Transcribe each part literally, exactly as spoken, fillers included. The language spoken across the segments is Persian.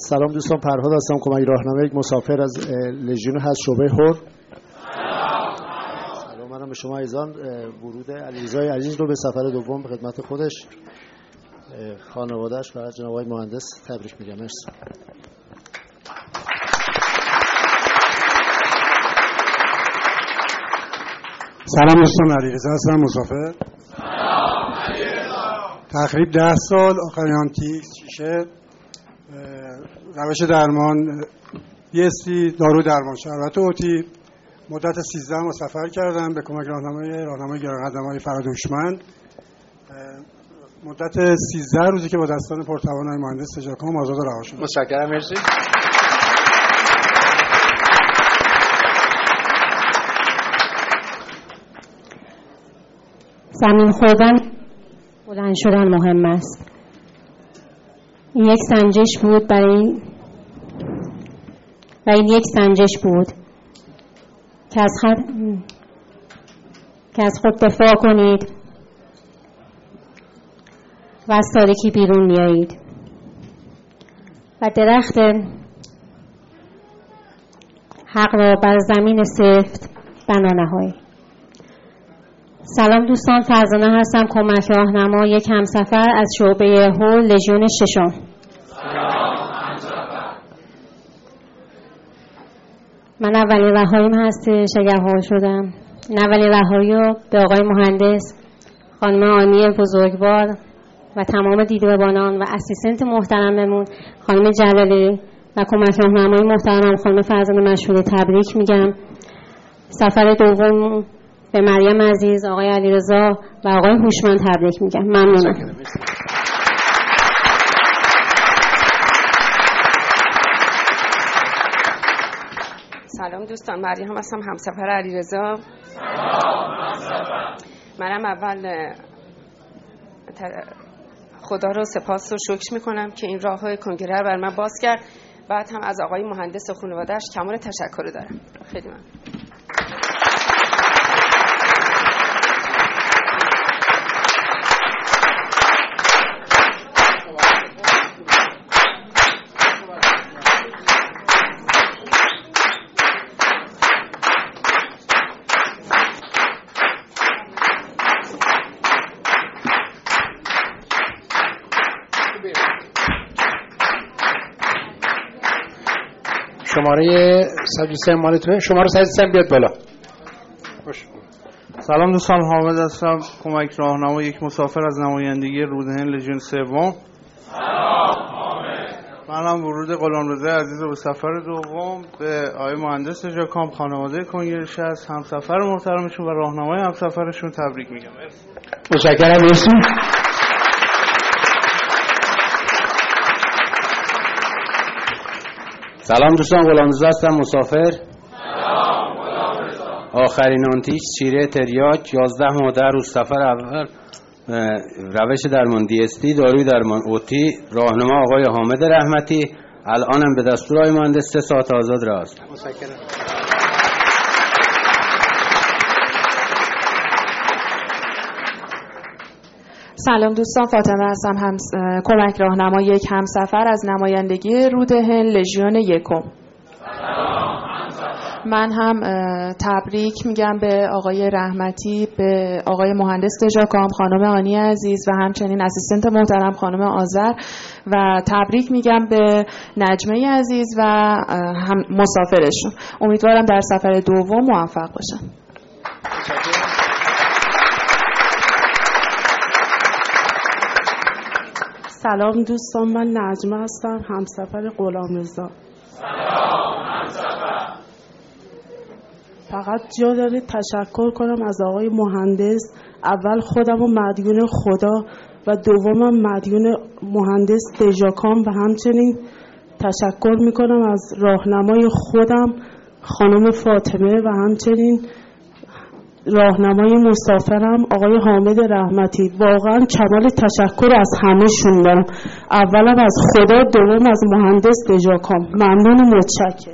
سلام دوستان، فرهاد هستم، کمک راهنمای یک مسافر از لژیون هست شعبه هور. سلام، منم به شما عزیزان ورود علیرضای عزیز رو به سفر دوم به خدمت خودش، خانواده‌اش و جناب آقای مهندس تبریک میگم. مرسی. سلام دوستان، علیرضا هستم، مسافر. سلام علیرضا. تقریبا ده سال آخرین آنتیک شیشه، روش درمان بی اس تی، دارو درمان شربت اوتی. مدت سیزده ماه سفر کردم به کمک راهنمای راهنمای گرانقدرهای فرهاد هوشمند. مدت سیزده روزی که با دستان پرتوانای مهندس تجاکام آزاد رها شدم. متشکرم، مرسی. زمین خوردن بلند شدن مهم است. این یک سنجش بود برای و این یک سنجش بود که از خود که از خود دفاع کنید و از تاریکی بیرون میایید و درخت حق را بر زمین سفت بنا نهایید. سلام دوستان، فرزانه هستم، کمک راهنما یک همسفر از شعبه هول لژیون ششم. من اولین رهاییم هستش اگر حال شدم. این اولین رهایی رو به آقای مهندس، خانم آنی بزرگوار و تمام دیده‌بانان و اسیستنت محترممون خانم جلالی و کمک راهنمای محترمم خانم فرزانه مشهوری تبریک میگم. سفر دوم به مریم عزیز، آقای علیرضا و آقای هوشمند تبریک میگم. ممنونم. سلام دوستان، مریم هستم، همسفر علیرضا. سلام همسفر. منم اول خدا رو سپاس و شکر میکنم که این راههای کنگره بر من باز کرد. بعد هم از آقای مهندس و خانواده‌اش کمال تشکر دارم. خیلی ممنون. شماره صد و سه مالتونه، شماره صد و سه بیاد بالا. خوش. سلام دوستان، حامد هستم، کمک راهنما یک مسافر از نمایندگی رودهن لژیون سوم. سلام حامد. منم ورود غلامرضا عزیز به سفر دوم به آقای مهندس تجاکام، خانواده کنگرش است، همسفر محترمشون و راهنمای همسفرشون تبریک میگم. متشکرم، مرسی. سلام دوستان، غلامرضا هستم، مسافر. سلام غلامرضا. آخرین آنتیک شیره تریاک، یازده ماه در روز سفر اول، روش درمان دی اس تی، داروی درمان اوتی، راهنما آقای حامد رحمتی. الانم به دستور آقای مهندس سه ساعت آزاد راه هستم. متشکرم. سلام دوستان، فاطمه هستم، هم کمک راهنما یک همسفر از نمایندگی رودهن لژیون یکم. من هم تبریک میگم به آقای رحمتی، به آقای مهندس تجاکام، خانم آنی عزیز و همچنین اسیستنت محترم خانم آذر و تبریک میگم به نجمه عزیز و هم مسافرشون. امیدوارم در سفر دوم موفق باشن. سلام دوستان، من نجمه هستم، همسفر غلامرضا. سلام همسفر. فقط جا داره تشکر کنم از آقای مهندس، اول خودم و مدیون خدا و دومم مدیون مهندس تجاکام و همچنین تشکر میکنم از راهنمای خودم خانم فاطمه و همچنین راهنمای مسافرم آقای حامد رحمتی. واقعا کمال تشکر از همه شون دارم، اولم از خدا، دوم از مهندس تجاکام. ممنون و متشکرم.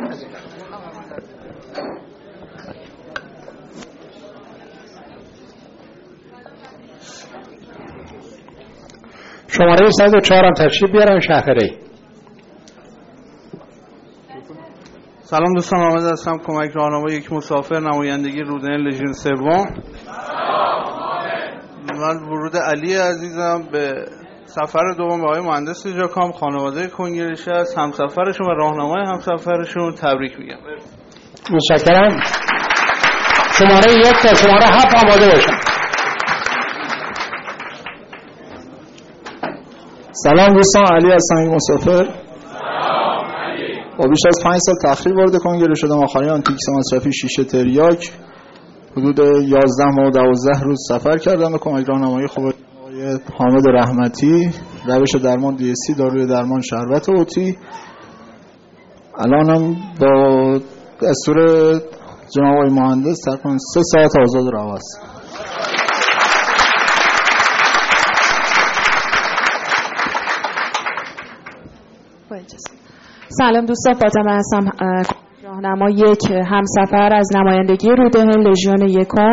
شماره صد و چهار هم تشریف بیارن شهره‌ای. سلام دوستان، محمد هستم، کمک راهنمای یک مسافر، نمایندگی رودن لژیون سوم. من ورود علی عزیزم به سفر دوم به آقای مهندس جاکام، خانواده کنگرش است، همسفرشون و راهنمای همسفرشون تبریک میگم. متشکرم. شماره یک تا شماره هفت آماده باشن. سلام دوستان، علی هستم، یک مسافر. با بیش از پنج سال تأخیر وارد کنگره شدم. آخرین آنتیکس مصرفی شیشه تریاک. حدود یازده ماه و دوازده روز سفر کردم به کمک راهنمایی خوب آقای حامد رحمتی. روش درمان دی اس سی، داروی درمان شربت اوتی. الانم با دستور جناب آقای مهندس تقریبا سه ساعت آزاد راه است. سلام دوستان، فاطمه هستم، راهنما یک همسفر از نمایندگی رودهن لژیون یکم.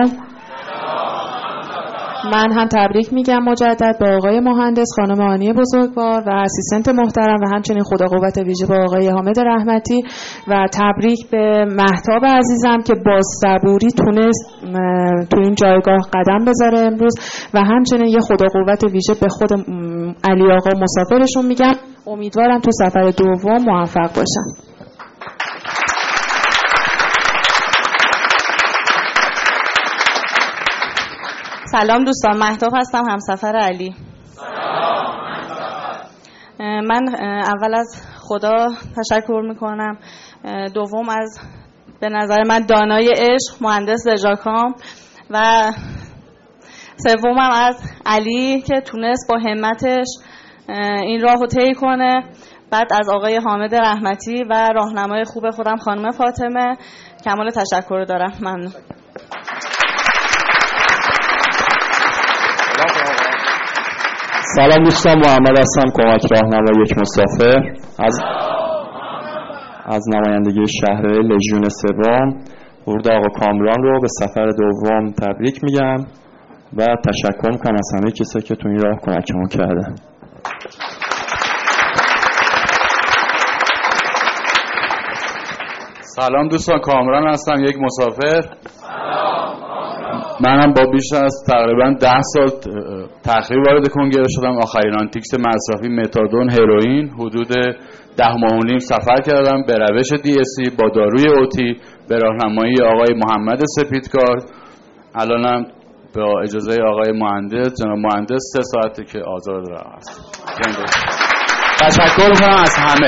من هم تبریک میگم مجدد به آقای مهندس، خانم آنی بزرگوار و اسیستنت محترم و همچنین خدا قوت ویژه به آقای حامد رحمتی و تبریک به مهتاب عزیزم که با صبوری تونست تو این جایگاه قدم بذاره امروز و همچنین یه خدا قوت ویژه به خود علی آقا مسافرشون میگم. امیدوارم تو سفر دوم موفق باشن. سلام دوستان، مهتاب هستم، همسفر علی. من اول از خدا تشکر میکنم، دوم از به نظر من دانای عشق مهندس دژاکام و سومم از علی که تونست با همتش این راهو طی کنه. بعد از آقای حامد رحمتی و راهنمای خوب خودم خانم فاطمه کمال تشکر دارم. ممنون. سلام دوستان، محمد هستم، کمک راهنمای یک مسافر از از نمایندگی شهر لژیون سوم. ورود آقا کامران رو به سفر دوم تبریک میگم و تشکر میکنم از همه کسایی که تو این راه کمکمون کردن. سلام دوستان، کامران هستم، یک مسافر. منم با بیش از تقریبا ده سال تأخیر وارد کنگره شدم. آخرین آنتیکس مصرفی متادون هروئین حدود ده ماه و نیم سفر کردم به روش دی اس سی با داروی اوتی به راهنمایی آقای محمد سپیدکار. الانم با اجازه آقای مهندس، جناب مهندس، سه ساعته که آزاد راه است. تشکر میکنم از همه.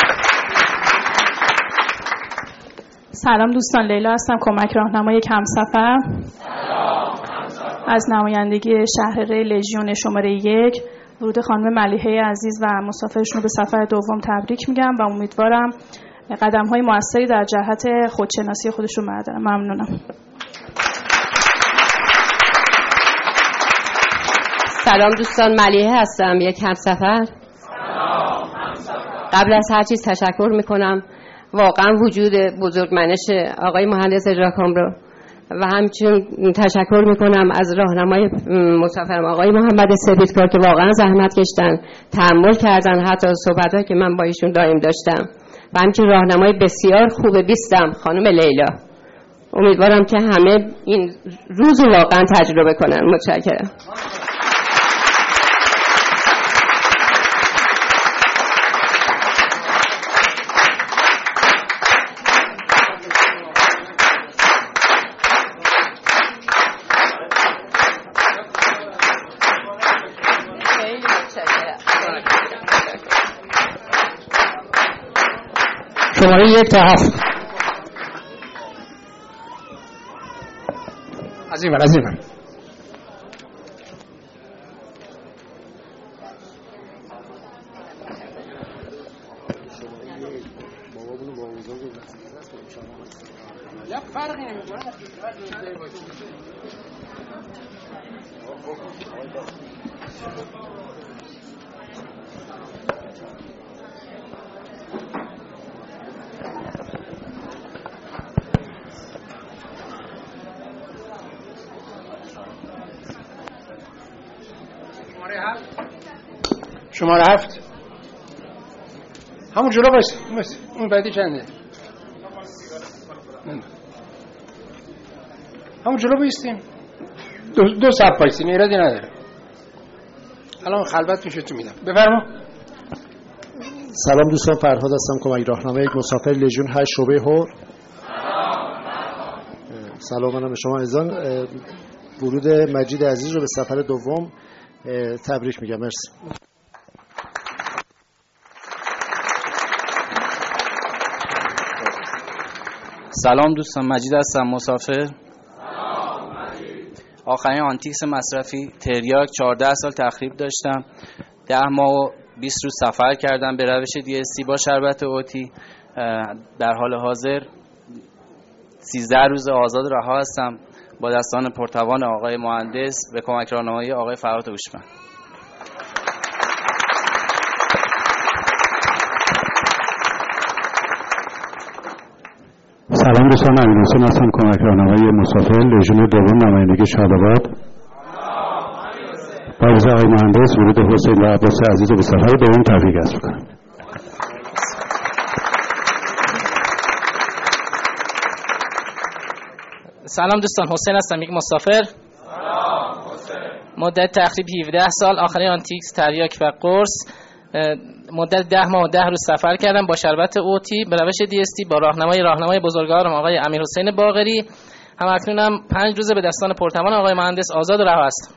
سلام دوستان، لیلا هستم، کمک راهنمای یک همسفر از نمایندگی شهر ری لژیون شماره یک. ورود خانم ملیحه عزیز و مسافرشون رو به سفر دوم تبریک میگم و امیدوارم قدم‌های موثری در جهت خودشناسی خودشون بردارن. ممنونم. سلام دوستان، ملیحه هستم، یک همسفر. قبل از هر چیز تشکر میکنم واقعا وجود بزرگمنش آقای مهندس جاکام رو و همچنین تشکر میکنم از راهنمای مسافرم آقای محمد سپیدکار که واقعا زحمت کشتن، تحمل کردن حتی صحبت‌هایی که من با ایشون دائم داشتم و همچنین راهنمای بسیار خوب بیستم خانم لیلا. امیدوارم که همه این روز رو واقعا تجربه کنن. متشکرم. شماره یک تا هفت. از این من از این من شماره هفت. همون جلو باش. اون بعدی چنده؟ همون جلو بایستیم. دو, دو صف بایستیم، ایرادی نداره. الان خلوت پیشتون میدم. بفرما. سلام دوستان، فرهاد هستم، کمک راهنمای یک مسافر لژیون هشت شعبه هور. سلام منم به شما عزیزان. ورود مجید عزیز رو به سفر دوم تبریک میگم. مرسی. سلام دوستان، مجید هستم، مسافر. آخرین آنتیکس مصرفی تریاک چهارده سال تخریب داشتم. ده ماه و بیست روز سفر کردم به روش دی اس سی با شربت اوتی. در حال حاضر سیزده روز آزاد رها هستم با دستان پرتوان آقای مهندس به کمک راهنمایی آقای فرهاد هوشمند. سلام دوستان، امیرحسین هستم، کمک راهنمای مسافر لژیون دوم نمایندگی شاداباد. با عرض آقای مهندس ورود حسین و عباس عزیز رو به سفر دوم تبریک عرض می‌کنم. سلام دوستان، حسین هستم، یک مسافر. مدت تخریب هفده سال، آخرین آنتیکس تریاک و قرص. مدت ده ماه و ده روز سفر کردم با شربت اوتی به روش دی اس تی با راهنمای راهنمای بزرگوارم آقای امیرحسین باقری. هم اکنونم پنج روزه به دستان پرتوان آقای مهندس آزاد و رها هستم.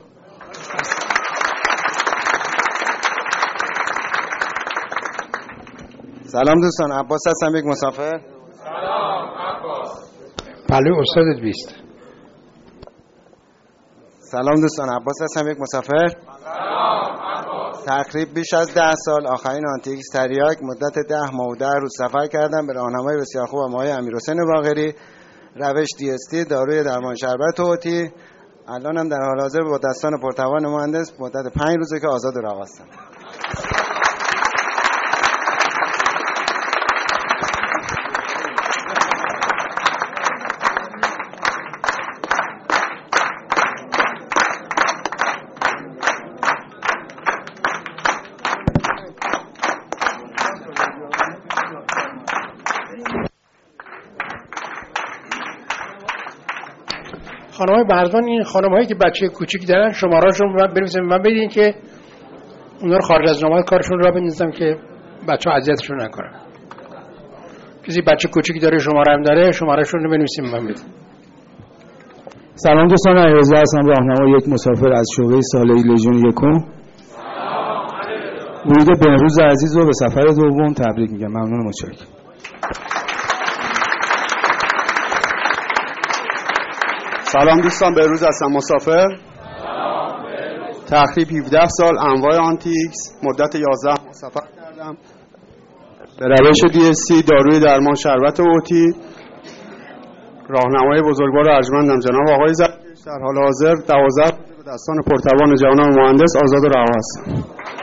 سلام دوستان، عباس هستم، یک مسافر. سلام عباس. پلو استادت بیست. سلام دوستان، عباس هستم، یک مسافر. سلام عباس. تقریب بیش از ده سال، آخرین آنتیکس تریاک، مدت ده ماه و ده روز سفر کردم به راهنمای بسیار خوبم آقای امیرحسین باقری، روش دی اس تی، داروی درمان شربت اوتی. الانم در حال حاضر با دستان پرتوان مهندس مدت پنج روزه که آزاد و رها هستم. خانم‌های بردان، این خانم‌هایی که بچه کوچیک دارن شماره‌شون رو بنویسن من بدین که اونا رو خارج از نامه کارشون رو بندازم که بچه‌ها اذیتشون نکنن. کسی بچه کوچیک داره شماره هم داره شماره‌شون رو بنویسیم من بدین. سلام دوستان، علیرضا هستم، راهنمای یک مسافر از شعبه صالحی لژیون یکم. ورود بهروز عزیز رو به سفر دوم تبریک میگم. ممنون، متشکرم. سلام دوستان، بهروز هستم، مسافر. تخریب هفده سال، انواع آنتیکس، مدت یازده ماه سفر کردم به روش دی اس سی، داروی درمان شربت اوتی. راهنمای بزرگوار ارجمندم جناب آقای زرکش. در حال حاضر دوازده به دستان پرتوان جناب مهندس آزاد و رها هستم.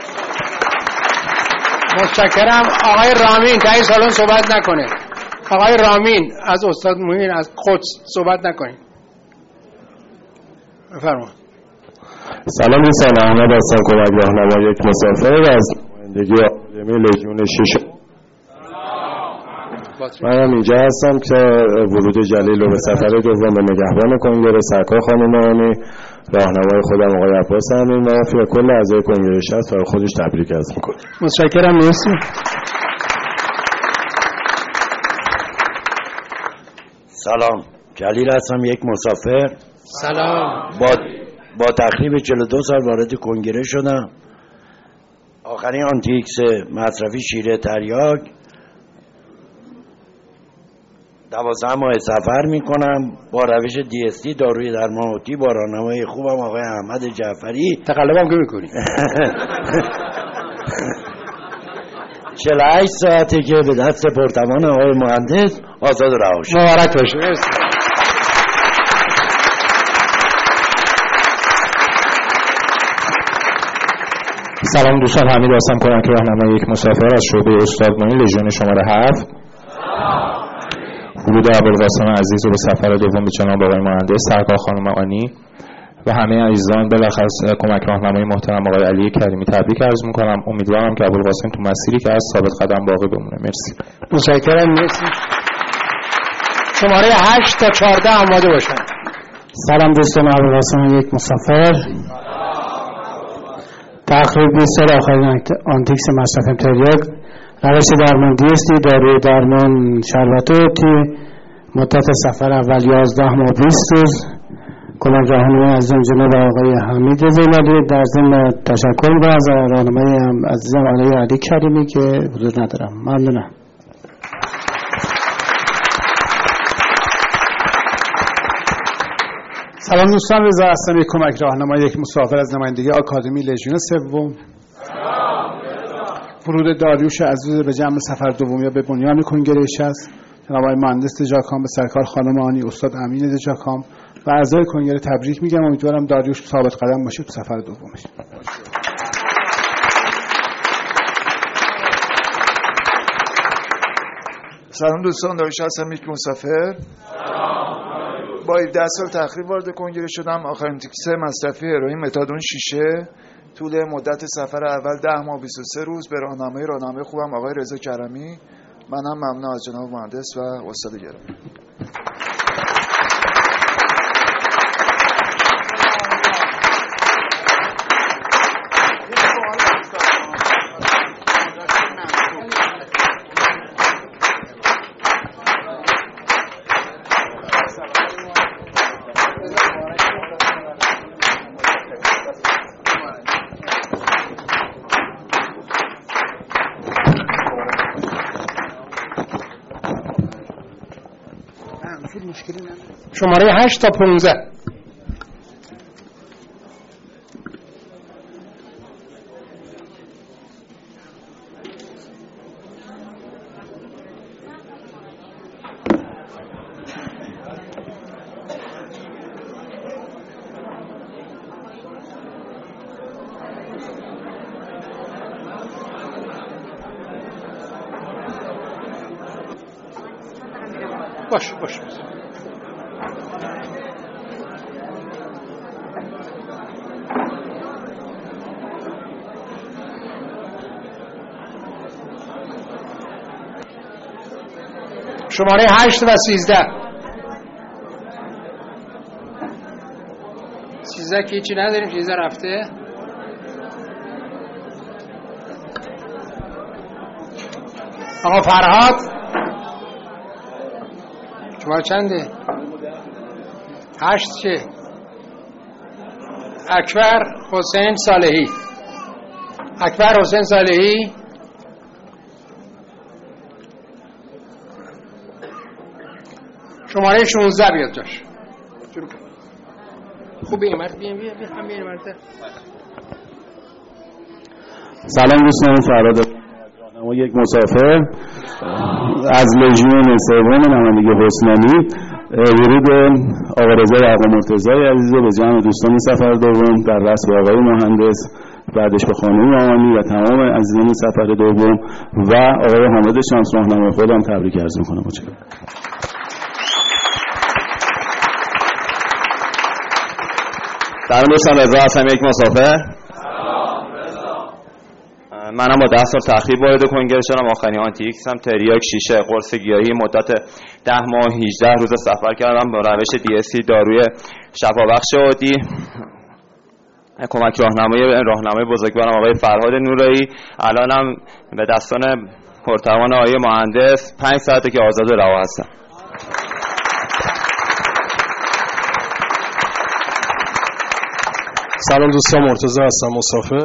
متشکرم. آقای رامین تایی سالن صحبت نکنه. آقای رامین از استاد موین از قدس صحبت نکنید. بفرما. سلام دوستان، احمد هستم، کمک راهنمای یک مسافر از نمایندگی آکادمی لژیون شش. منم اینجا هستم که ورود جلیل رو به سفر دوم به نگهبان کنگره سرکار خانم آنی، راهنمای خودم آقای عباس امین نافی و کل اعضای کنگره شصت و خودش تبریک عرض می‌کنم. متشکرم. مرسی. سلام، جلیل هستم، یک مسافر. سلام. با با تقریب چهل و دو سال وارد کنگره شدم. آخرین آنتیکس مصرفی شیره تریاک، دوازده ماه سفر میکنم با روش دی اس تی، داروی درمان اوتی، با راهنمای خوبم آقای احمد جعفری. تقلبم که میکنی؟ چهل و هشت ساعته که به دست پرتوان آقای مهندس آزاد رها شد. مبارک باشه. سلام دوستان، حمید هستم، کمک راهنمای یک مسافر از شعبه استاد موین لژیون شماره هفت. ورود ابوالقاسم عزیز رو به سفر دوم به جناب آقای مهندس سرکار خانم آنی و و همه عزیزان بالاخص کمک راهنمای محترم آقای علی کریمی تبریک عرض میکنم. امیدوارم که ابوالقاسم تو مسیری که از ثابت قدم باقی بمونه. مرسی. متشکرم. مرسی. شماره هشت تا چهارده آماده باشن. سلام دوستان، ابوالقاسم یک مسافر. تقریب بیست سال آخرین آنتیکس مصرف تریاک، روش درمان دی اس دی، داروی درمان شربت اوتی، مدت سفر اول یازده ماه بیست روز. کمک راهنمای عزیزم جناب آقای حمید زینالی. در ضمن تشکر می‌کنم از راهنمای عزیزم آقای علی کریمی که حضور ندارم. ممنونم. سلام دوستان، رضا هستم، یک کمک راهنمای یک مسافر از نمایندگی آکادمی لژیون سوم. ورود داریوش عزیز به جمع سفر دومی به بنیان کنگره شصت، جناب آقای مهندس دژاکام به سرکار خانم آنی، استاد امین دژاکام و اعضای کنگره تبریک میگم. امیدوارم داریوش ثابت قدم باشه تو سفر دومش. سلام دوستان، داریوش هستم، یک مسافر. با ده سال تقریب وارد کنگره شدم. آخرین تیکس مصرفی هروئین متادون شیشه. طول مدت سفر اول ده ماه بیست و سه روز به راهنمای راهنمای خوبم آقای رضا کرمی. منم ممنون از جناب مهندس و استاد گرامی. شماره هشت تا پونزده. باش باش شماره هشت و سیزده. سیزده که هیچی نداریم، سیزده رفته. آقا فرهاد شماره چنده؟ هشت چه؟ اکبر حسین صالحی. اکبر حسین صالحی. شماره شانزده بیاد جاش. خوب این مرد بیان بیان بیان بیان مرد. سلام دوستان، فرهاد راهنمای یک مسافر از لژیون سوم نمایندگی حسنانی. ورود آقا رضا و آقا مرتضی عزیز به جمع دوستان سفر دوم در رأس با آقای مهندس، بعدش به خانم آمانی و تمام عزیزان سفر دوم و آقای حامد شمس راهنمای خودم تبریک عرض می‌کنم. متشکرم. سلام دوستان، رضا هستم، یک مسافر. منم با ده سال تخریب وارد کنگره شدم. آخرین آنتیکس هم تریاک شیشه قرص گیاهی مدت ده ماه هجده روز سفر کردم با روش دی اس سی داروی شفابخش عادی. کمک راهنمای راهنمای بزرگوارم آقای فرهاد نورایی. الانم به دستان پرتوان آقای مهندس پنج ساعته که آزاد و رها هستم. سلام دوستان، مرتضی هستم، مسافر.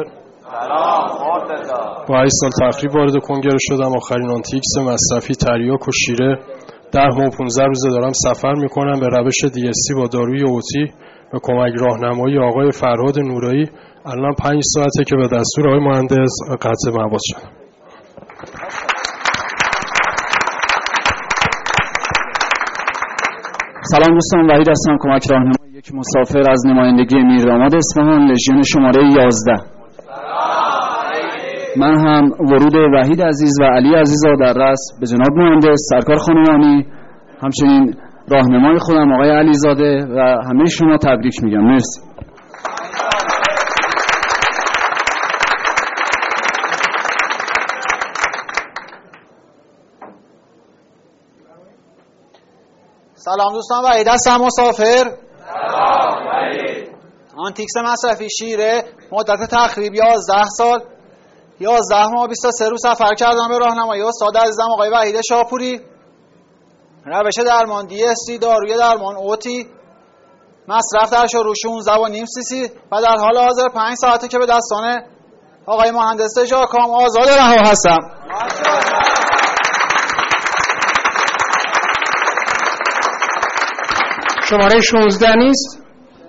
با هشت سال تخریب وارد کنگره شدم. آخرین آنتیکس مصرفی تریاک و شیره ده ماه و پانزده روزه دارم سفر میکنم به روش دی اس سی با داروی اوتی و کمک راهنمایی آقای فرهاد نورایی. الان پنج ساعته که به دستور آقای مهندس قطع مواد شدم. سلام دوستان، وحید هستم، کمک راهنمای یک مسافر از نمایندگی میرداماد اصفهان لژیون شماره یازده. من هم ورود وحید عزیز و علی عزیز را در رأس به جناب مهندس سرکار خانمانی، همچنین راهنمای خودم آقای علیزاده و همه شما تبریک میگم. مرسی. سلام دوستان، وحید هستم مسافر. سلام وحید. آنتیکس مصرفی شیره، مدت تخریب یازده سال، یازده ماه بیست و سه روز سفر کردم به راهنمایی استاد عزیزم آقای وحید شاپوری. روش درمان دی اس تی، داروی درمان اوتی، مصرف در شروع شانزده و نیم سی سی و در حال حاضر پنج ساعته که به دستان آقای مهندس ژاکام آزاد رها هستم. شماره شانزده نیست؟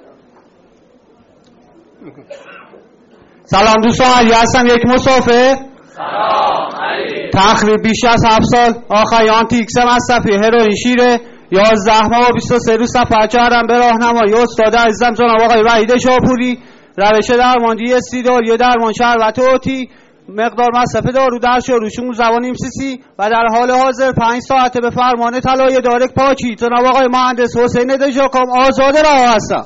سلام دوستان، علی هستم، یک مسافر. سلام علی. تخریب بیش از هفت سال، آخرین آنتیکس مصرفی هروئین شیره، یازده ماه و بیست و سه روز سفر کردم به راهنمایی استاد عزیزم جناب آقای وحید شاپوری. روش درمان دی اس تی، داروی درمان شربت اوتی، مقدار مصرف دارو در شروع شانزده و نیم سی سی و در حال حاضر پنج ساعته به فرمان طلای دارک پاکی جناب آقای مهندس حسین دژاکام آزاد رها هستم.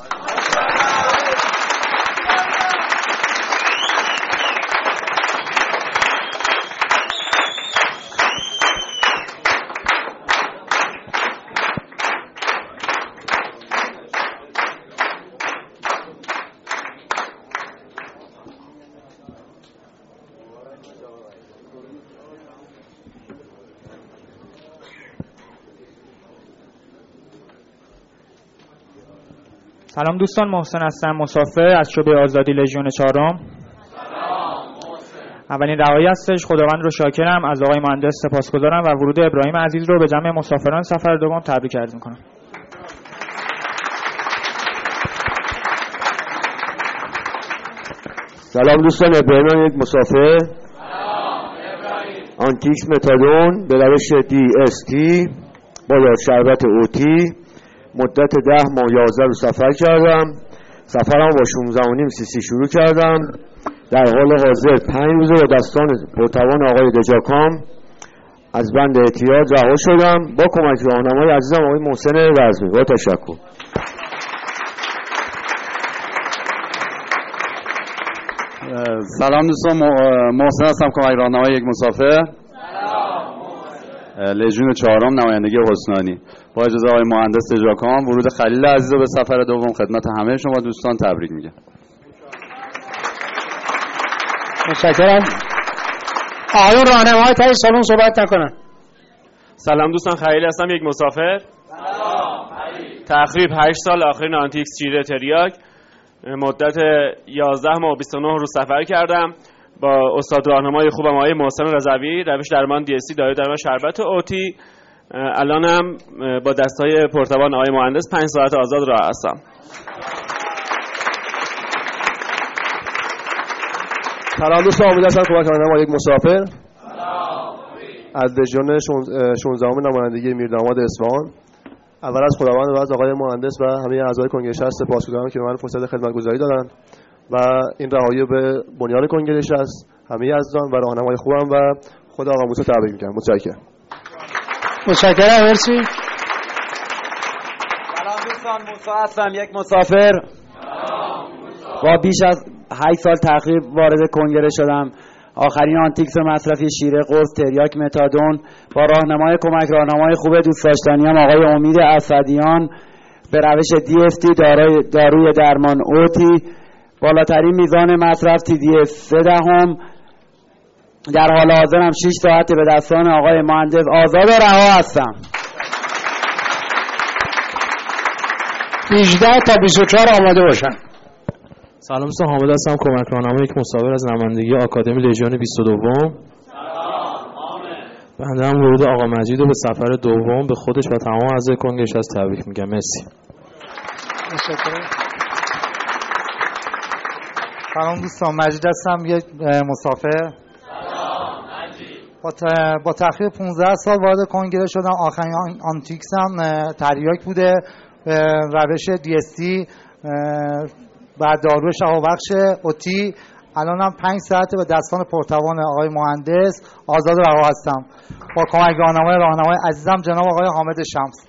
سلام دوستان، محسن هستم، مسافر از شعبه آزادی لژیون چهارم. اولین رهایی هستش، خداوند رو شاکرم، از آقای مهندس سپاسگزارم و ورود ابراهیم عزیز رو به جمع مسافران سفر دوم تبریک عرض میکنم. سلام دوستان، ابراهیم یک مسافر. آنتیکس متادون به روش دی اس تی با شربت اوتی، مدت ده ماه یازده رو سفر کردم. سفرم با شانزده و نیم سی سی شروع کردم. در حال حاضر پنج روزه با دستان پرتوان آقای دژاکام از بند اعتیاد رها شدم با کمک راهنمای عزیزم آقای محسن رزمی. با تشکر. سلام دوستان، محسن هستم، کمک راهنمای یک مسافر. لژیون چهارم، نمایندگی حسنانی. با اجازه آقای مهندس ژاکام، ورود خلیل عزیز به سفر دوم خدمت همه شما دوستان تبریک میگم. متشکرم. آقایون راهنماهای تای سالن صحبت نکنن. سلام دوستان، خلیل هستم، یک مسافر. سلام خلیل. تخریب هشت سال، آخرین آنتیکس شیره تریاک، مدت یازده ماه و بیست و نه روز سفر کردم با استاد راهنمای خوبم آقای محسن رضوی، روش درمان دی اس تی، داروی درمان شربت اوتی. الانم با دستای پرتوان آقای مهندس پنج ساعت آزاد راه هستم. سلام دوستان، امید هستم، کمک راهنمای یک مسافر. از لژیون شانزده نمایندگی میرداماد اصفهان. اول از خداوند و از آقای مهندس و همه اعضای کنگره شهر سپاسگزارم که به من فرصت خدمتگزاری دادن و این رهایی به بنیان کنگره است. همه عزیزان و راهنمای خوبم و خدا آقا موسی تبریک میگم. متشکرم. متشکرم، مرسی. سلام دوستان، موسی هستم، یک مسافر. با بیش از هشت سال تقریب وارد کنگره شدم. آخرین آنتیکس مصرفی شیره، قرص، تریاک، متادون با راهنمای کمک راهنمای خوب دوست داشتنیم آقای امید اسدیان به روش دی اس تی، داروی داروی درمان اوتی، بالاترین میزان مصرف تی دی اس سه دهم. در حال حاضرم شش ساعت به دستان آقای مهندس آزاد رها هستم. هجده تا بیست و چهار آماده باشن. سلام دوستان، حامد هستم، کمک راهنمای یک مسافر از نمایندگی آکادمی لژیون بیست و دو. سلام حامد. بنده هم ورود آقا مجید رو به سفر دوم به خودش و تمام اعضای کنگره از تبریک میگم. مرسی. متشکرم. سلام دوستان، مجید هستم، یک مسافر. سلام مجید. با, با تخریب پانزده سال وارد کنگره شدم. آخرین آنتیکس هم تریاک بوده، روش دی اس تی و دارو شفابخش اوتی. الانم پنج ساعت به دستان پرتوان آقای مهندس آزاد رها هستم با کمک راهنمای راهنمای عزیزم جناب آقای حامد شمس.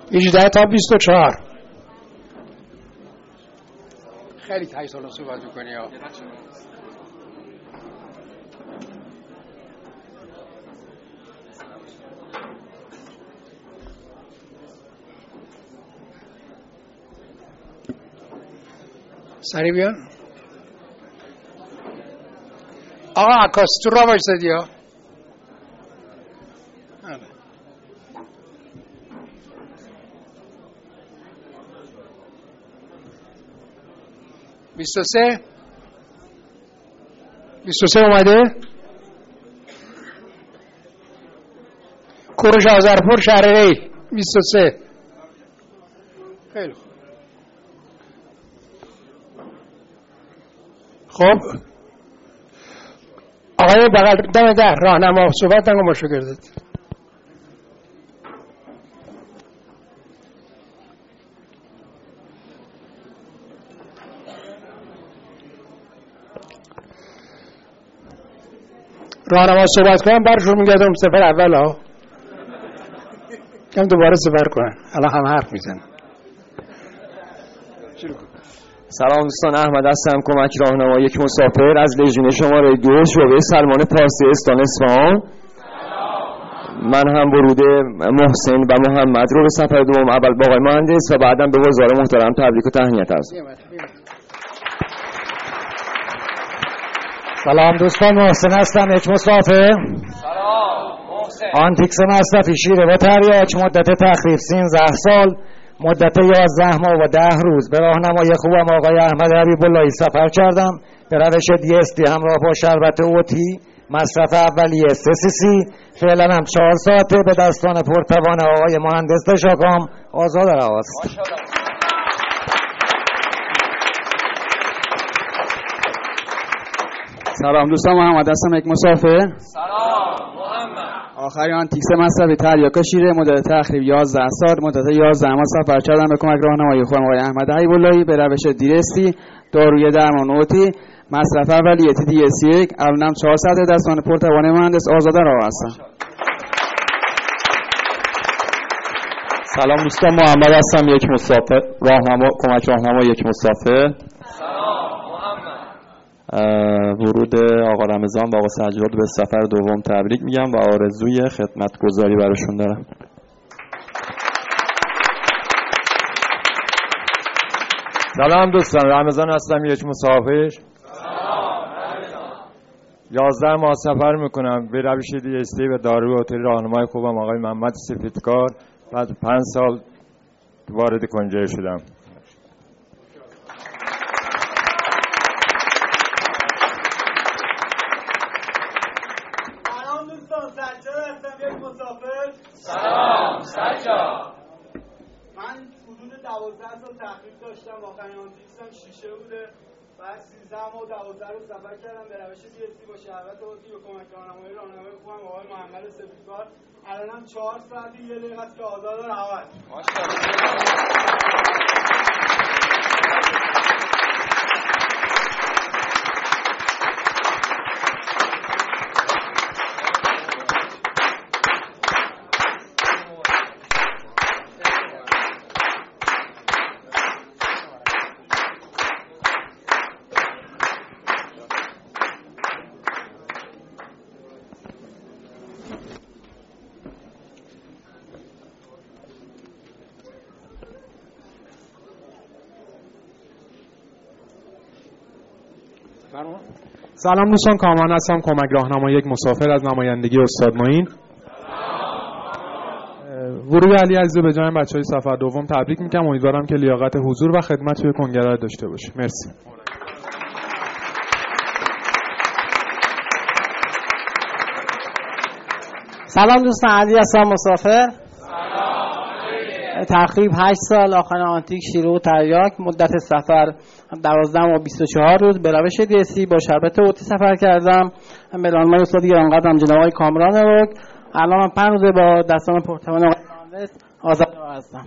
هجده تا بیست و چهار. خیلی تایی سالا صحبت میکنی ها. سری بیان. آقا عکاس تو را بایستدی ها. بیست و سه بیست و سه اومده. کوروش آذرپور شهر ری بیست و سه. خیلی خوب. خب آقای بغل دم ده راهنما صحبت نگو مشاگردت. راهنما صحبت کنم برشون میگردم سفر اول ها کم دوباره سفر کنن الان هم حرف میزن. سلام دوستان، احمد هستم، کمک راهنما یک مسافر از لژیون شماره دو شعبه سلمان پارسی استان اصفهان. من هم ورود محسن و محمد رو به سفر دوم اول با آقای مهندس و بعدم به وزار محترم تبریک و تهنیت عرض. سلام دوستان، محسن هستم، یک مسافر. سلام محسن. آنتیکس مصرفی شیره و تریاک، مدت تخریب سیزده سال، مدت یازده ماه و ده روز. به راهنمای خوبم آقای احمد حبیب اللهی سفر کردم به روش دی اس تی همراه با شربت اوتی، مصرف اولیه سه سی سی. فعلا هم چهار ساعته به دستان پرتوان آقای مهندس تشاکام آزاد رواست. سلام دوستان، محمد هستم، یک مسافر. سلام محمد. آخرین آنتیکس مصرفی تریاک شیره، مدت تخریب یازده سال، مدت یازده ماه سفر کردم به کمک راهنمایی خودم آقای احمد حبیب اللهی به روش دیرستی داروی درمان اوتی، مصرف اولیه تی دی اس یک. الانم چهار ساعت دستان پرتوان مهندس آزاد راه هستم. سلام دوستان، محمد هستم، یک مسافر. راهنما کمک راهنما یک مسافر. ورود آقا رمضان و آقا سجاد به سفر دوم تبریک میگم و آرزوی خدمتگزاری براشون دارم. سلام دوستان، رمضان هستم، یک مسافر. یازده ماه سفر میکنم به روش دی اس تی به داروی هتل. راهنمای خوبم آقای محمد سفیدکار. بعد پنج سال وارد کنجره شدم. سلام سجاد. من حدود دوازده سال تحقیق داشتم، آخرین آنتیکسم شیشه بوده. بعد سیزده ماه و دوازده روز سفر کردم به روش دی اس تی با شربت اوتی و کمک راهنمایی راهنمای خوبم آقای محمد سفیدکار. الانم چهار ساعت یه دقیقه است که آزاد رهاست. سلام دوستان، کامان هستم، کمک راهنما یک مسافر از نمایندگی استاد معین. ورود علی عزیز به جای بچهای سفر دوم تبریک میگم. امیدوارم که لیاقت حضور و خدمت توی کنگره داشته باشه. مرسی. سلام دوستان، علی هستم، مسافر. تقریب هشت سال، آخرین آنتیک شیره و تریاک، مدت سفر دوازده ماه و بیست و چهار روز. به روش دی اس تی با شربت اوتی سفر کردم. به راهنمای استاد گرانقدرم جناب آقای کامران رک. الان من پنج روزه با دستان پرتوان آقای مهندس آزاد هستم.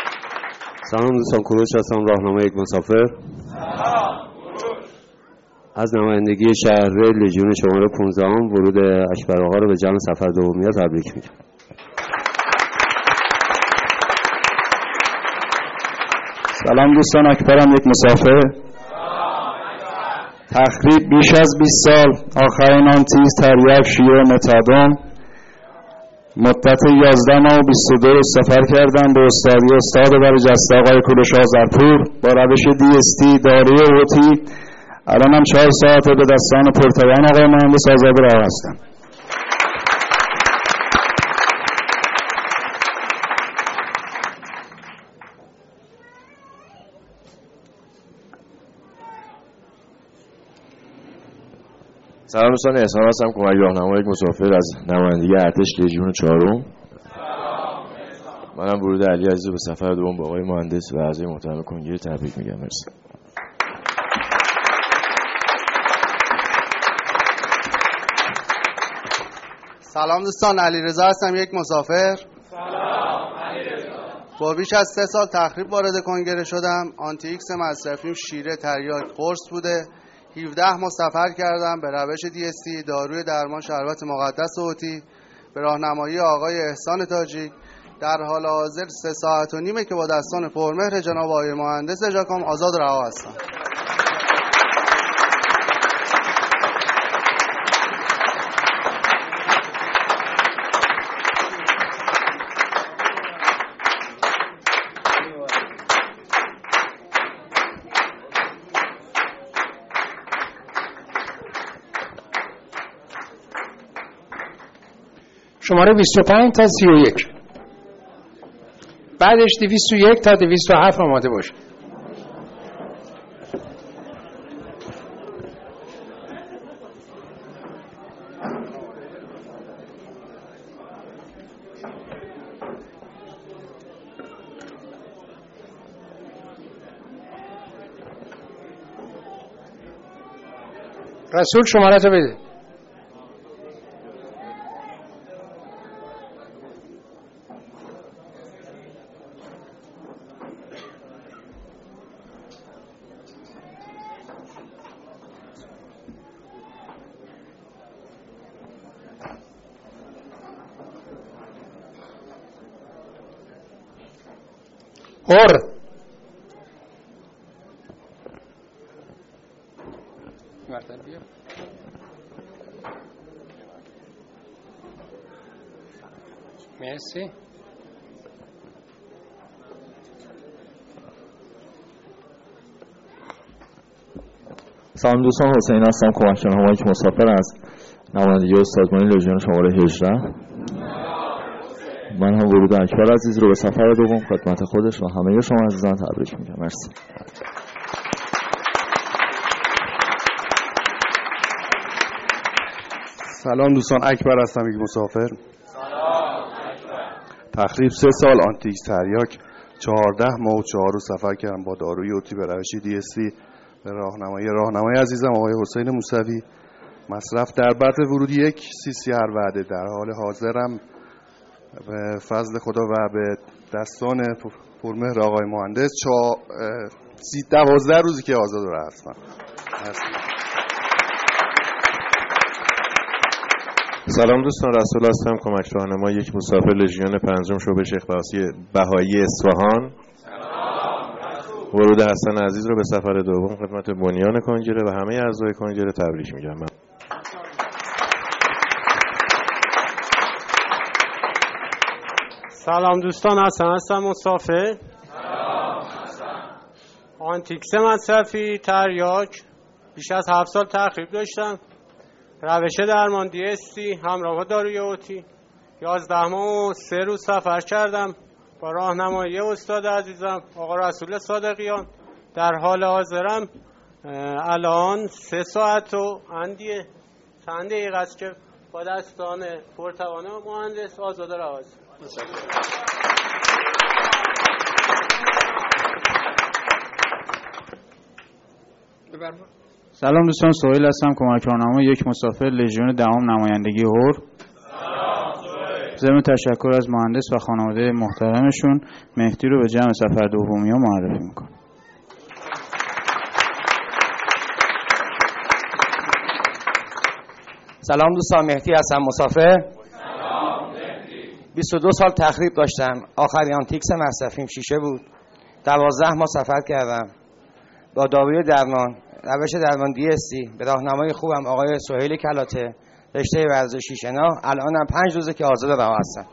سلام دوستان، کوروش هستم، راهنمای یک مسافر. از نمایندگی شهر لژیون شماره پانزده ورود اکبر آقا رو به جمع سفر دومیه تبریک میگم. سلام دوستان، اکبرم، یک مسافر. تخریب بیش از بیست سال، آخرین آنتیز تریاک شیوع متادون. مدت یازده ماه و بیست و دو روز سفر کردم به استادی استاد برجسته آقای کوروش آذرپور با روش دی اس تی داروی اوتی. الان هم چهار ساعت به دستان پرتوان آقای مهندس آزاد راه هستم. سلام دوستان، احسان هستم، کمک راهنمای یک مسافر از نمایندگی ارتش لژیون چهارم. منم ورود علی عزیز به سفر دوم با آقای مهندس و اعضای محترم کنگره تبریک میگم. مرسی. سلام دوستان، علیرضا هستم، یک مسافر. سلام علیرضا. با بیش از سه سال تخریب وارد کنگره شدم. آنتی ایکس مصرفیم شیره تریاک قرص بوده. هفده ماه سفر کردم به روش دی اس تی داروی درمان شربت مقدس اوتی به راهنمایی آقای احسان تاجیک. در حال حاضر سه ساعت و نیمه که با دستان پرمهر جناب آقای مهندس ژاکام آزاد رها هستم. شماره بیست و پنج تا سی و یک، بعدش دویست و یک تا دویست و هفت آماده باشه. رسول شماره تو بده. اور مرسی. سلام دوستان، حسین هستم، کمک راهنمای یک مسافر از نمایندگی سازمان لژیون شماره هجده. من هم ورود اکبر عزیز رو به سفر دوم خدمت خودش و همه شما عزیزان تبریک میگم. مرسی. سلام دوستان، اکبر هستم، یک مسافر. سلام اکبر. تخریب سه سال آنتیکس تریاک، چهارده ماه و چهار روز سفر کردم با داروی اوتی به روش دی اس تی به راهنمایی راهنمای عزیزم آقای حسین موسوی. مصرف در بعد ورود یک سی سی هر وعده. در حال حاضرم به فضل خدا و به دستان پرمهر آقای مهندس چا سی دوازده روزی که آزاد رو هستم. سلام دوستان، رسول هستم، کمک راهنمای یک مسافر لژیون پنجم شعبه شیخ بهایی اصفهان. ورود حسن عزیز رو به سفر دوم خدمت بنیان کنگره و همه اعضای کنگره تبریک میگم. من سلام دوستان، حسن هستم، مسافر. سلام حسن. آنتیکس مصرفی تریاک بیش از هفت سال تخریب داشتم. روش درمان دی اس تی همراه با داروی اوتی. یازده ماه و سه روز سفر کردم با راهنمایی استاد عزیزم آقا رسول صادقیان. در حال حاضرم الان سه ساعت و اندیه چند دقیقه است که با دستان پرتوانه مهندس آزاد رها هستم. سلام دوستان، سهیل هستم، کمک راهنمای یک مسافر لژیون دهم نمایندگی هور. ضمن تشکر از مهندس و خانواده محترمشون مهدی رو به جمع سفر دومی ها معرفی میکنم. سلام دوستان، مهدی هستم مسافر. بیست و دو سال تخریب داشتم. آخرین آنتیکس مصرفیم شیشه بود. دوازده ماه سفر کردم با داروی درمان، روش درمان دی اس تی، به راهنمای خوبم آقای سهیل کلاته، رشته ورزشی شنا. الانم پنج روزه که آزاد رها هستم.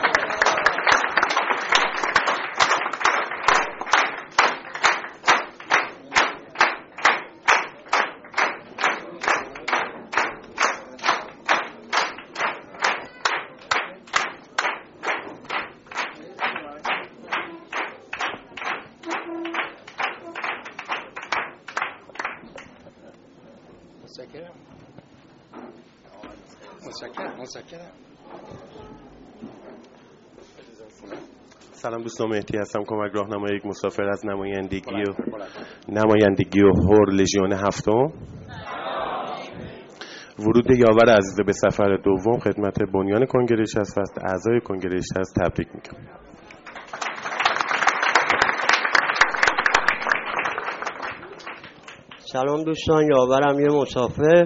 سلام دوستان، مهدی هستم، کمک راهنمای یک مسافر از نمایندگی و نمایندگی و هور لژیون هفتم. ورود یاور عزیز به سفر دوم خدمت بنیان کنگره شصت و اعضای کنگره شصت تبریک میگم. سلام دوستان، یاورم یه مسافر.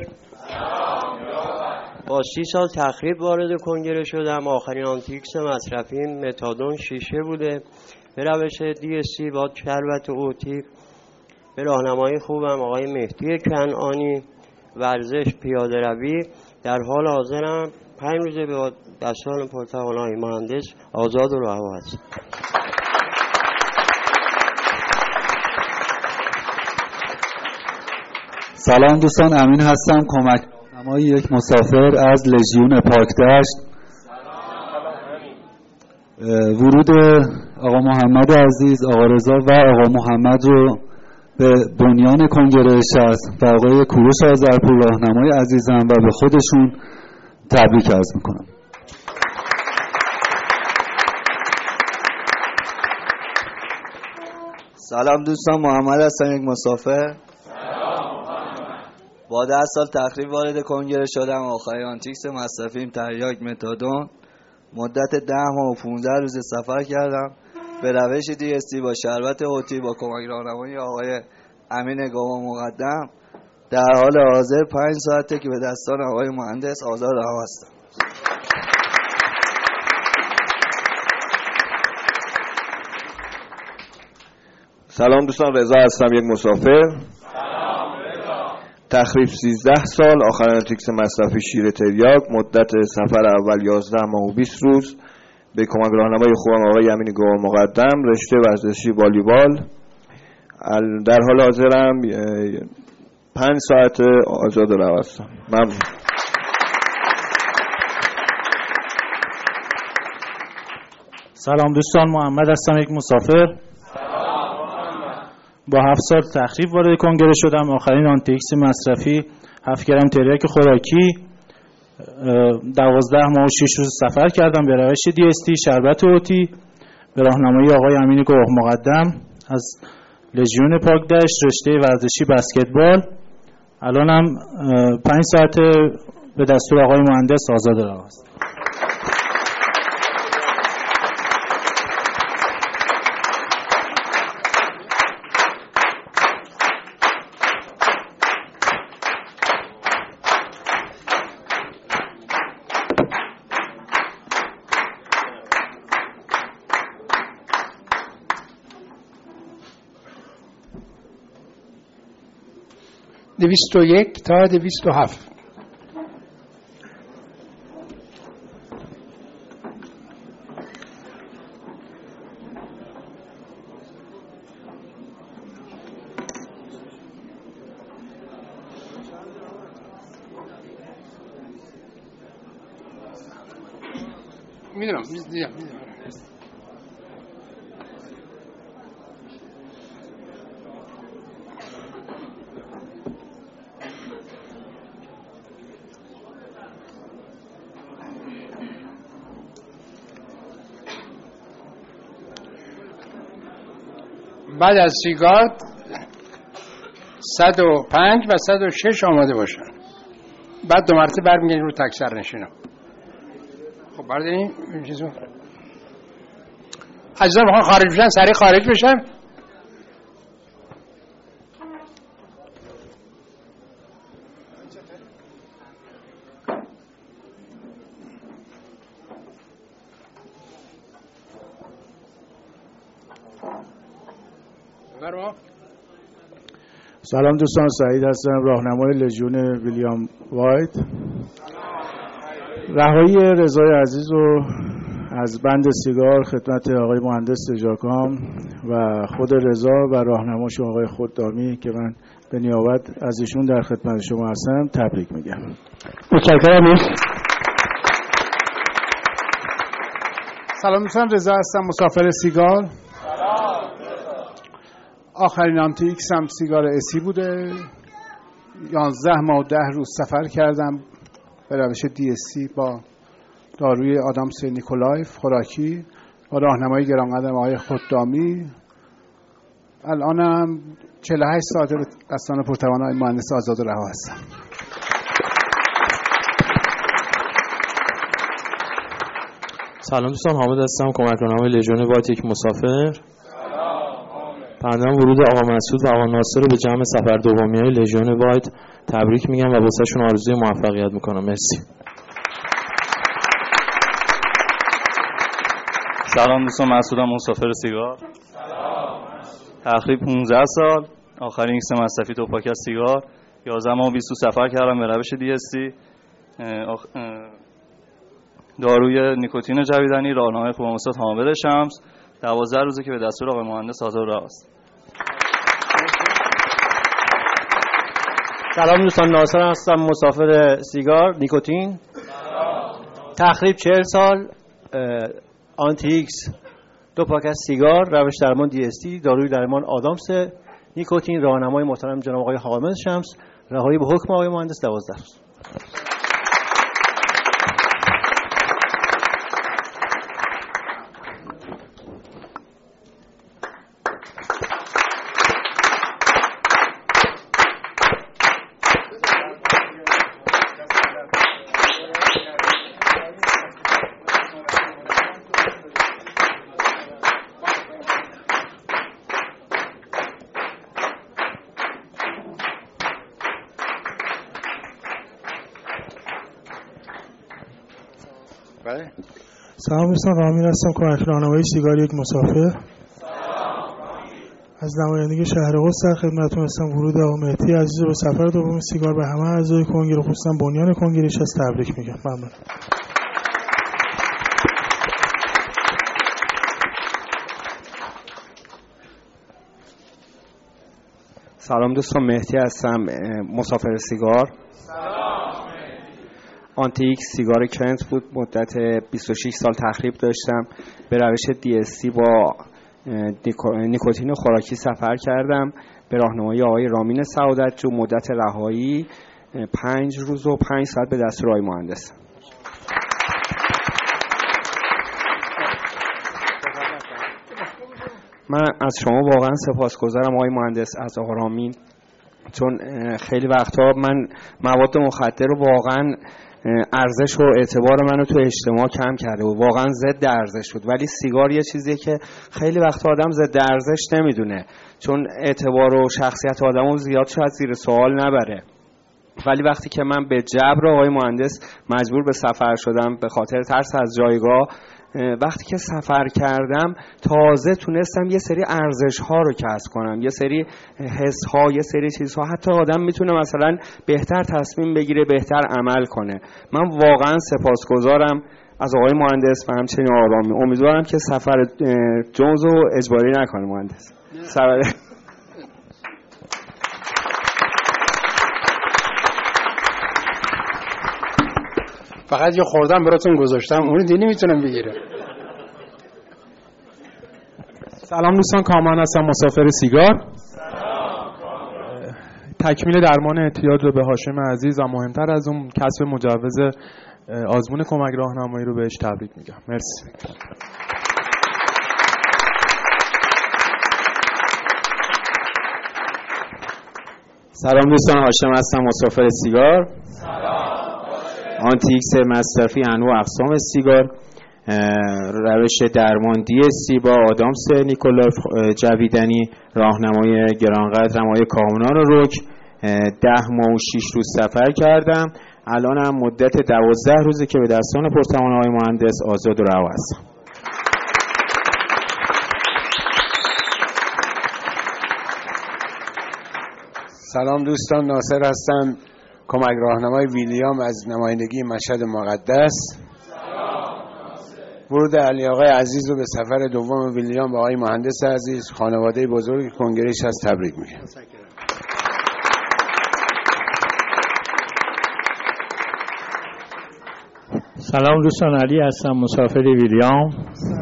با سی سال تخریب وارد کنگره شدم. آخرین آنتیکس مصرفیم متادون شیشه بوده به روش دی اس تی با شربت اوتی. به راهنمای خوبم آقای مهدی کنعانی، ورزش پیاده روی. در حال حاضرم پنج روزه به دستان پرتوانای مهندس آزاد و رها هستم. سلام دوستان، امین هستم، کمک راهنمای یک مسافر از لژیون پاکدشت. ورود آقا محمد عزیز، آقا رضا و آقا محمد رو به بنیان کنگره شصت و آقای کوروش آذرپور راهنمای عزیزم و به خودشون تبریک عرض میکنم. سلام دوستان، محمد هستم، یک مسافر. با ده سال تخریب وارد کنگره شدم. آخرین آنتیکس مصرفیم تریاک متادون. مدت ده ماه و پانزده روز سفر کردم به روش دی اس تی با شربت اوتی با کمک راهنمایی آقای امین گاوا مقدم. در حال حاضر پنج ساعته که به دستان آقای مهندس آزاد رها هستم. سلام دوستان، رضا هستم، یک مسافر. تخریب سیزده سال. آخرین آنتیکس مصرفی شیر تریاک. مدت سفر اول یازده ماه و بیست روز به کمک راهنمای خوبم آقای امین گاوا مقدم، رشته ورزشی والیبال. در حال حاضرم پنج ساعت آزاد رها هستم. ممنون. سلام دوستان، محمد هستم، یک مسافر. با هفت سال تخریب وارد کنگره شدم. آخرین آنتیکس مصرفی هفت گرم تریاک خوراکی. دوازده ماه و شش روز سفر کردم به روش دی اس تی شربت اوتی به راهنمایی آقای امین گاوا مقدم از لژیون پاکدشت، رشته ورزشی بسکتبال. الانم پنج ساعت به دستور آقای مهندس آزاد رها است. دویست و یک تا دویست و هفت. میدونم میدونم میدونم بعد از سیگار صد و پنج و صد و شش آماده باشن. بعد دو مرتبه برمیگردیم رو تک سرنشینا. خب برداریم این چیزو عزیزان میخوان خارج بشن، سریع خارج بشن. سلام دوستان، سعید هستم، راهنمای لژیون ویلیام وایت. رهایی رضای عزیز رو از بند سیگار خدمت آقای مهندس سجاکام و خود رضا و راهنماش آقای خدامی که من به نیابت از ایشون در خدمت شما هستم تبریک میگم. متشکرم. سلام دوستان، رضا هستم، مسافر سیگار. آخرین آنتیکس هم سیگار اسی بوده. یازده ماه و ده روز سفر کردم به روش دی اس سی با داروی آدامس نیکولایف خوراکی با راهنمای گرانقدر آقای خدامی. الانم چهل و هشت ساعته به دستان پرتوانای مهندس آزاد و رها هستم. سلام دوستان، حامد هستم، کمک راهنمای لژیون وایت یک مسافر. پرندم ورود آقا مسعود و آقا ناصر رو به جمع سفر دومیای لژیون وایت تبریک میگم و واسه شون آرزوی موفقیت میکنم. مرسی. سلام دوستان، مسعودم، مسافر سیگار. تقریبا پانزده سال، آخرین ایکس مصرفی تو پاکت سیگار. یازده ماه و بیست سفر کردم به روش دی اس تی. آخ... داروی نیکوتین جویدنی، راهنمای خوب استاد حامد شمس. دوازده روزه که به دستور آقای مهندس آزاد رها است. سلام دوستان، ناصر هستم، مسافر سیگار نیکوتین. تقریبا چهل سال، آنتی ایکس دو پاکت سیگار، روش درمان دی اس تی، داروی درمان آدامس نیکوتین، راهنمای محترم جناب آقای حامد شمس، رهایی به حکم آقای مهندس دوازده روز. سلام دوستان، رامین هستم، کمک راهنمای سیگار یک مسافر. از نمایندگی شهر قدس در خدمتتون هستم. ورود آقا مهدی عزیز رو به سفر دوم سیگار به همه اعضای کنگره خصوصا بنیان کنگرهش از تبریک میگم. ممنون. سلام دوستان، مهدی هستم، مسافر سیگار. آنتی ایکس سیگار کنت بود، مدت بیست و شش سال تخریب داشتم. به روش دی اس سی با نیکوتین خوراکی سفر کردم به راهنمایی آقای رامین سعادتجو. مدت رهایی پنج روز و پنج ساعت به دستور آقای مهندس. من از شما واقعا سپاسگزارم آقای مهندس، از آقای رامین، چون خیلی وقتا من مواد مخدر رو واقعا ارزش و اعتبار منو تو اجتماع کم کرده و واقعا ضد ارزش بود، ولی سیگار یه چیزیه که خیلی وقتا آدم ضد ارزش نمیدونه، چون اعتبار و شخصیت آدمو زیاد شاید زیر سوال نبره. ولی وقتی که من به جبر آقای مهندس مجبور به سفر شدم به خاطر ترس از جایگاه، وقتی که سفر کردم تازه تونستم یه سری ارزش ها رو کسب کنم، یه سری حس ها، یه سری چیزها. حتی آدم میتونه مثلا بهتر تصمیم بگیره، بهتر عمل کنه. من واقعا سپاسگزارم از آقای مهندس و همچنین آرامی. امیدوارم که سفر جونز رو اجباری نکنه مهندس. سفر فقط یه خوردم براتون گذاشتم، اون دیگه نمیتونم بگیرم. سلام دوستان، کامان هستم، مسافر سیگار. تکمیل درمان اعتیاد رو به هاشم عزیز و مهمتر از اون کسب مجوز آزمون کمک راهنمایی رو بهش تبریک میگم. مرسی. سلام دوستان، هاشم هستم، مسافر سیگار. آنتی ایکس مصرفی انواع اقسام سیگار، روش درمان دی اس سی با آدامس نیکولایف جویدنی، راهنمای گرانقدرم آقای کامران رک. ده ماه و شیش روز سفر کردم. الان هم مدت دوازده روزه که به دستان پرتوان آقای مهندس آزاد و رها هستم. سلام دوستان، ناصر هستم، کمک راهنمای ویلیام از نمایندگی مشهد مقدس. ورود علی آقای عزیز رو به سفر دوم ویلیام با آقای مهندس عزیز، خانواده بزرگ کنگره شصت تبریک میگم. سلام دوستان، علی هستم، مسافر ویلیام.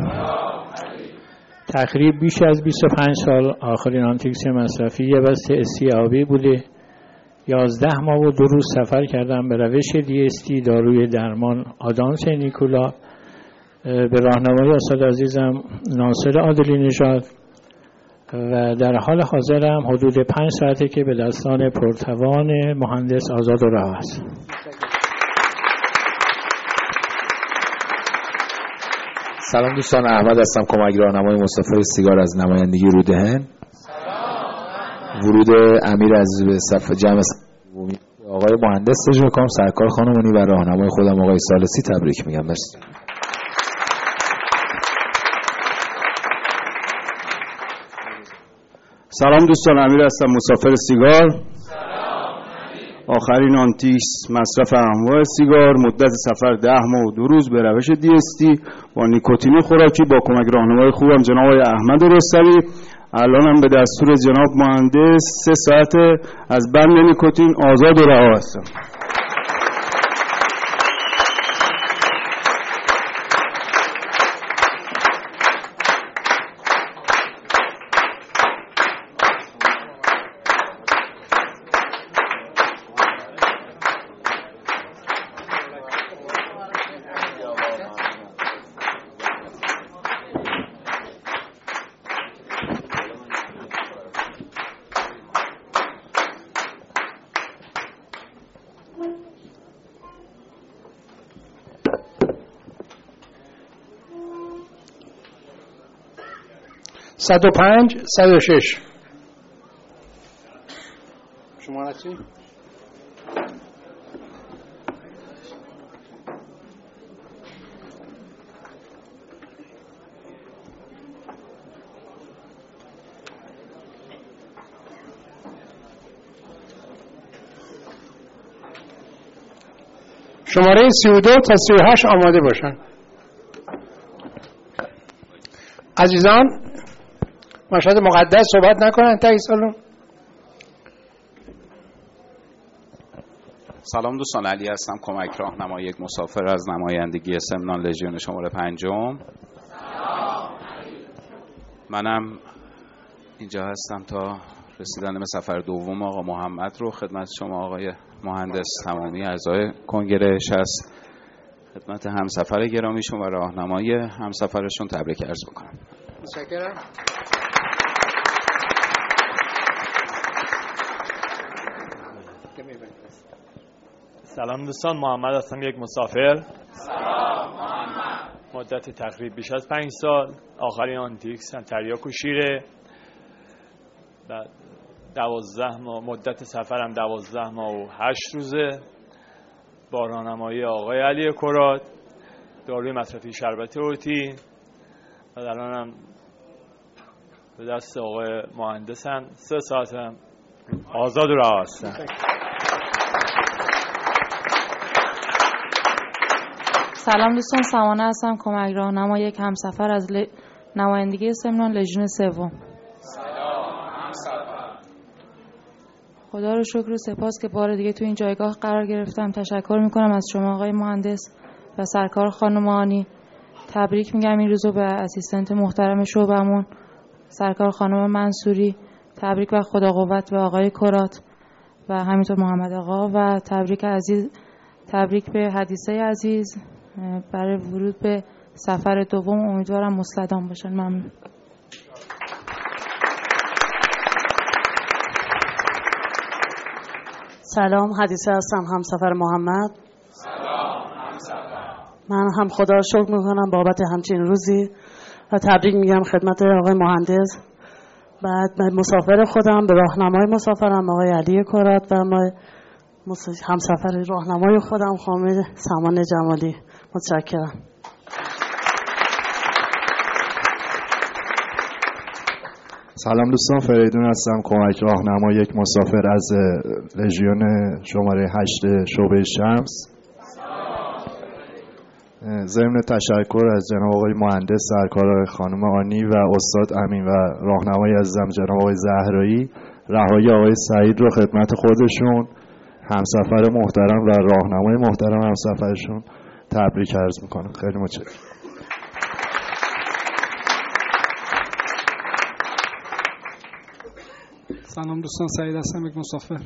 تقریب بیش از بیست و پنج سال آخرین آنتیکس مصرفی یه بسته اسی آبی بوده. یازده ماه و دو روز سفر کردم به روش دی اس تی داروی درمان آدامس نیکولا به راهنمایی استاد عزیزم ناصر عادلی نژاد و در حال حاضرم حدود پنج ساعته که به دستان پرتوان مهندس آزاد و رها است. سلام دوستان، احمد هستم، کمک راهنمای مسافر سیگار از نمایندگی رودهن. ورود امیر عزیز به صف جمع آقای مهندس تجربه‌کار، سرکار خانمانی و راهنمای خودم آقای ثالثی تبریک میگم. مرسی. سلام دوستان، امیر هستم، مسافر سیگار. آخرین آنتیکس مصرف انواع سیگار، مدت سفر ده ماه و دو روز به روش دی اس تی با نیکوتین خوراکی با کمک راهنمای خوبم جناب آقای احمد رستمی. الانم به دستور جناب مهندس سه ساعت از بند نیکوتین آزاد و رها هستم. صد و پنج صد و شش شما چی؟ شماره سی و دو تا سی و هشت آماده باشن. عزیزان مشهد مقدس صحبت نکنن تا ایسالون. سلام دوستان، علی هستم، کمک راهنمای یک مسافر از نمایندگی سمنان لژیون شماره پنجم. منم اینجا هستم تا رسیدن به سفر دوم آقا محمد رو خدمت شما آقای مهندس تمامی اعضای کنگره شصت، خدمت همسفر گرامیشون و راهنمای همسفرشون تبریک عرض بکنم. متشکرم. سلام دوستان، محمد هستم، یک مسافر. سلام محمد. مدت تقریب بیش از پنج سال آخرین آنتیکس تریاک و شیره. بعد دوازده ماه مدت سفرم دوازده ماه و هشت روزه با راهنمایی آقای علی کرات، داروی مصرفی شربت اوتی و الانم به دست آقای مهندسم سه ساعتم آزاد و رها هستم. سلام دوستان، سمانه هستم، کمک راهنما یک همسفر از ل... نمایندگی سمنان لژیون سوم. سلام همسفر. خدا رو شکر و سپاس که بار دیگه تو این جایگاه قرار گرفتم. تشکر میکنم از شما آقای مهندس و سرکار خانمانی. تبریک میگم این روزو به اسیستنت محترم شعبمون سرکار خانم منصوری. تبریک و خدا قوت به آقای کرات و همینطور محمد آقا و تبریک عزیز تبریک به حدیثه عزیز برای ورود به سفر دوم. امیدوارم مستدام باشن. ممنون. سلام، حدیثه هستم، همسفر محمد. سلام همسفر. من هم خدا رو شکر میکنم بابت همچین روزی و تبریک میگم خدمت آقای مهندس. بعد به مسافر خودم، به راهنمای مسافرم آقای علی کرات و ما همسفر راهنمای خودم خانم سمان جمالی. متشکرم. سلام دوستان، فریدون هستم، کمک راهنما یک مسافر از لژیون شماره هشت شعبه شمس. ضمن تشکر از جناب آقای مهندس سرکار خانم آنی و استاد امین و راهنمای عزیزم جناب آقای زهرایی، رهایی آقای سعید رو خدمت خودشون، همسفر محترم و راهنمای محترم همسفرشون تبریک عرض میکنم. خیلی متشکرم. سلام دوستان، سعید هستم، یک مسافر.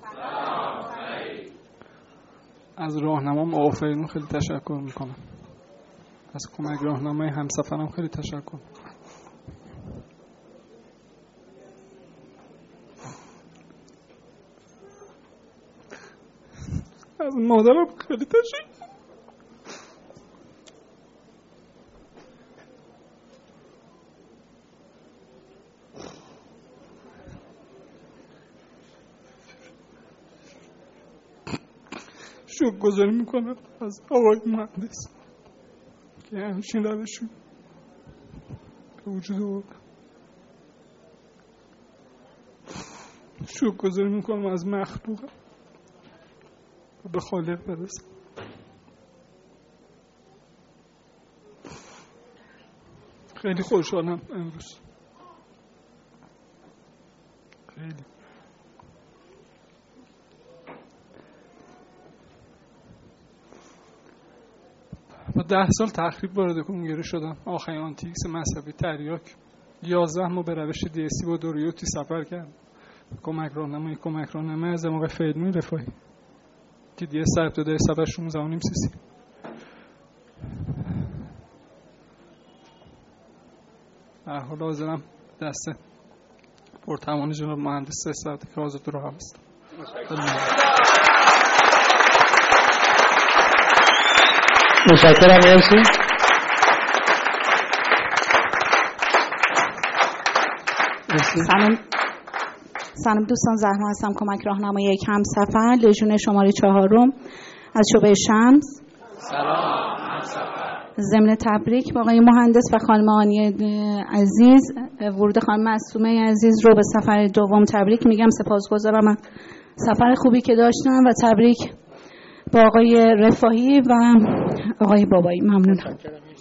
از راهنمام آقا فریدون خیلی تشکر میکنم. از کمک راهنمای همسفرم خیلی تشکر. از مادرم خیلی تشکر. شکر گذاری میکنم از آقای مهندس که همچین روشون به وجود آورد. شکر گذاری میکنم از مخلوقم و به خالق برسم. خیلی خوشحالم امروز، خیلی. با ده سال تخریب وارد کنگره شدم. آخرین آنتیکس مصرفی تریاک یازده ماه به روش دی اسی با دوریوتی سفر کردم. کمک راهنمای کمک راهنمای از آقای فریدون رفاهی که دی اس در ابتدای سفر شانزده و نیم سی سی. در حال حاضرم دست پرتوان جناب مهندس سه ساعته که حاضر رو هم هستم. متشکرم. مرسی. سلام سلام دوستان، زهرا هستم، کمک راهنمای یک همسفر لژیون شماره چهارم از شعبه شمس. سلام همسفر. ضمن تبریک با آقای مهندس و خانم آنی عزیز، ورود خانم معصومه عزیز رو به سفر دوم تبریک میگم. سپاسگزارم از سفر خوبی که داشتن و تبریک با آقای رفاهی و آقای بابایی. ممنونم.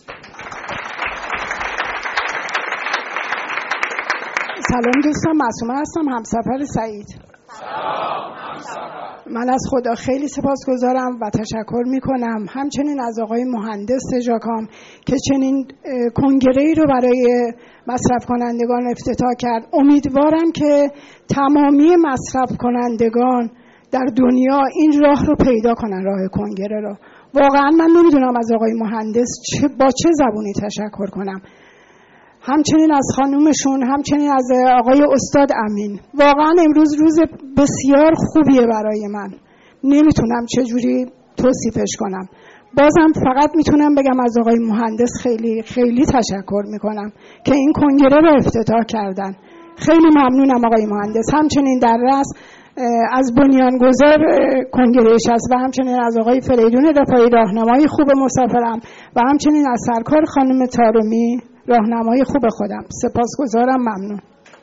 سلام دوستان، معصومه هستم، همسفر سعید. سلام همسفر. من از خدا خیلی سپاسگزارم و تشکر میکنم، همچنین از آقای مهندس ژاکام که چنین کنگره‌ای رو برای مصرف کنندگان افتتاح کرد. امیدوارم که تمامی مصرف کنندگان در دنیا این راه رو پیدا کنن، راه کنگره رو. واقعا من نمیدونم از آقای مهندس چه با چه زبونی تشکر کنم. همچنین از خانومشون، همچنین از آقای استاد امین. واقعا امروز روز بسیار خوبیه برای من، نمیتونم چجوری توصیفش کنم. بازم فقط میتونم بگم از آقای مهندس خیلی خیلی تشکر میکنم که این کنگره رو افتتاح کردن. خیلی ممنونم آقای مهندس. همچنین در رأس از بنیانگذار کنگره هست و همچنین از آقای فریدون رفاهی راهنمای خوب مسافرم و همچنین از سرکار خانم طارمی راهنمای خوب خودم. سپاسگزارم. ممنون.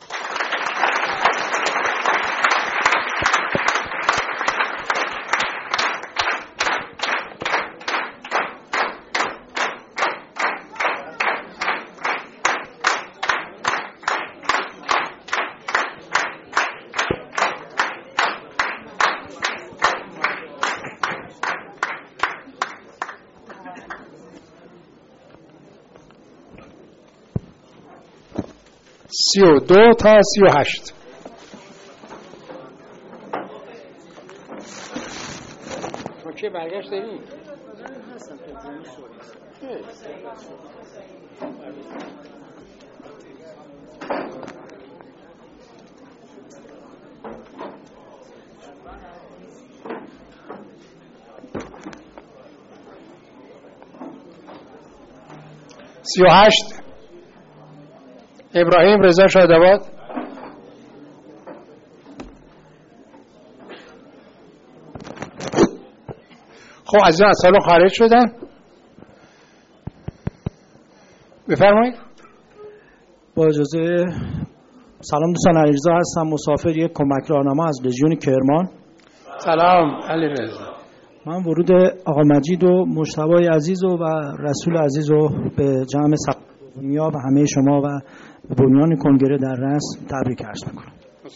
سی و دو تا سی و هشت. اوکی، برگشت داریم. سی و هشت ابراهیم رضا شاداباد. خب عزیزان از سالن خارج شدن، بفرمایید. با اجازه سلام دوستان، علیرضا هستم، مسافر یک کمک راهنما از لژیون کرمان. سلام علیرضا. من ورود آقا مجید و مجتبی عزیز و رسول عزیز رو به جمع سقف‌میا و همه شما و بنیان کنگره در رأس تبریک عرض می‌کنم.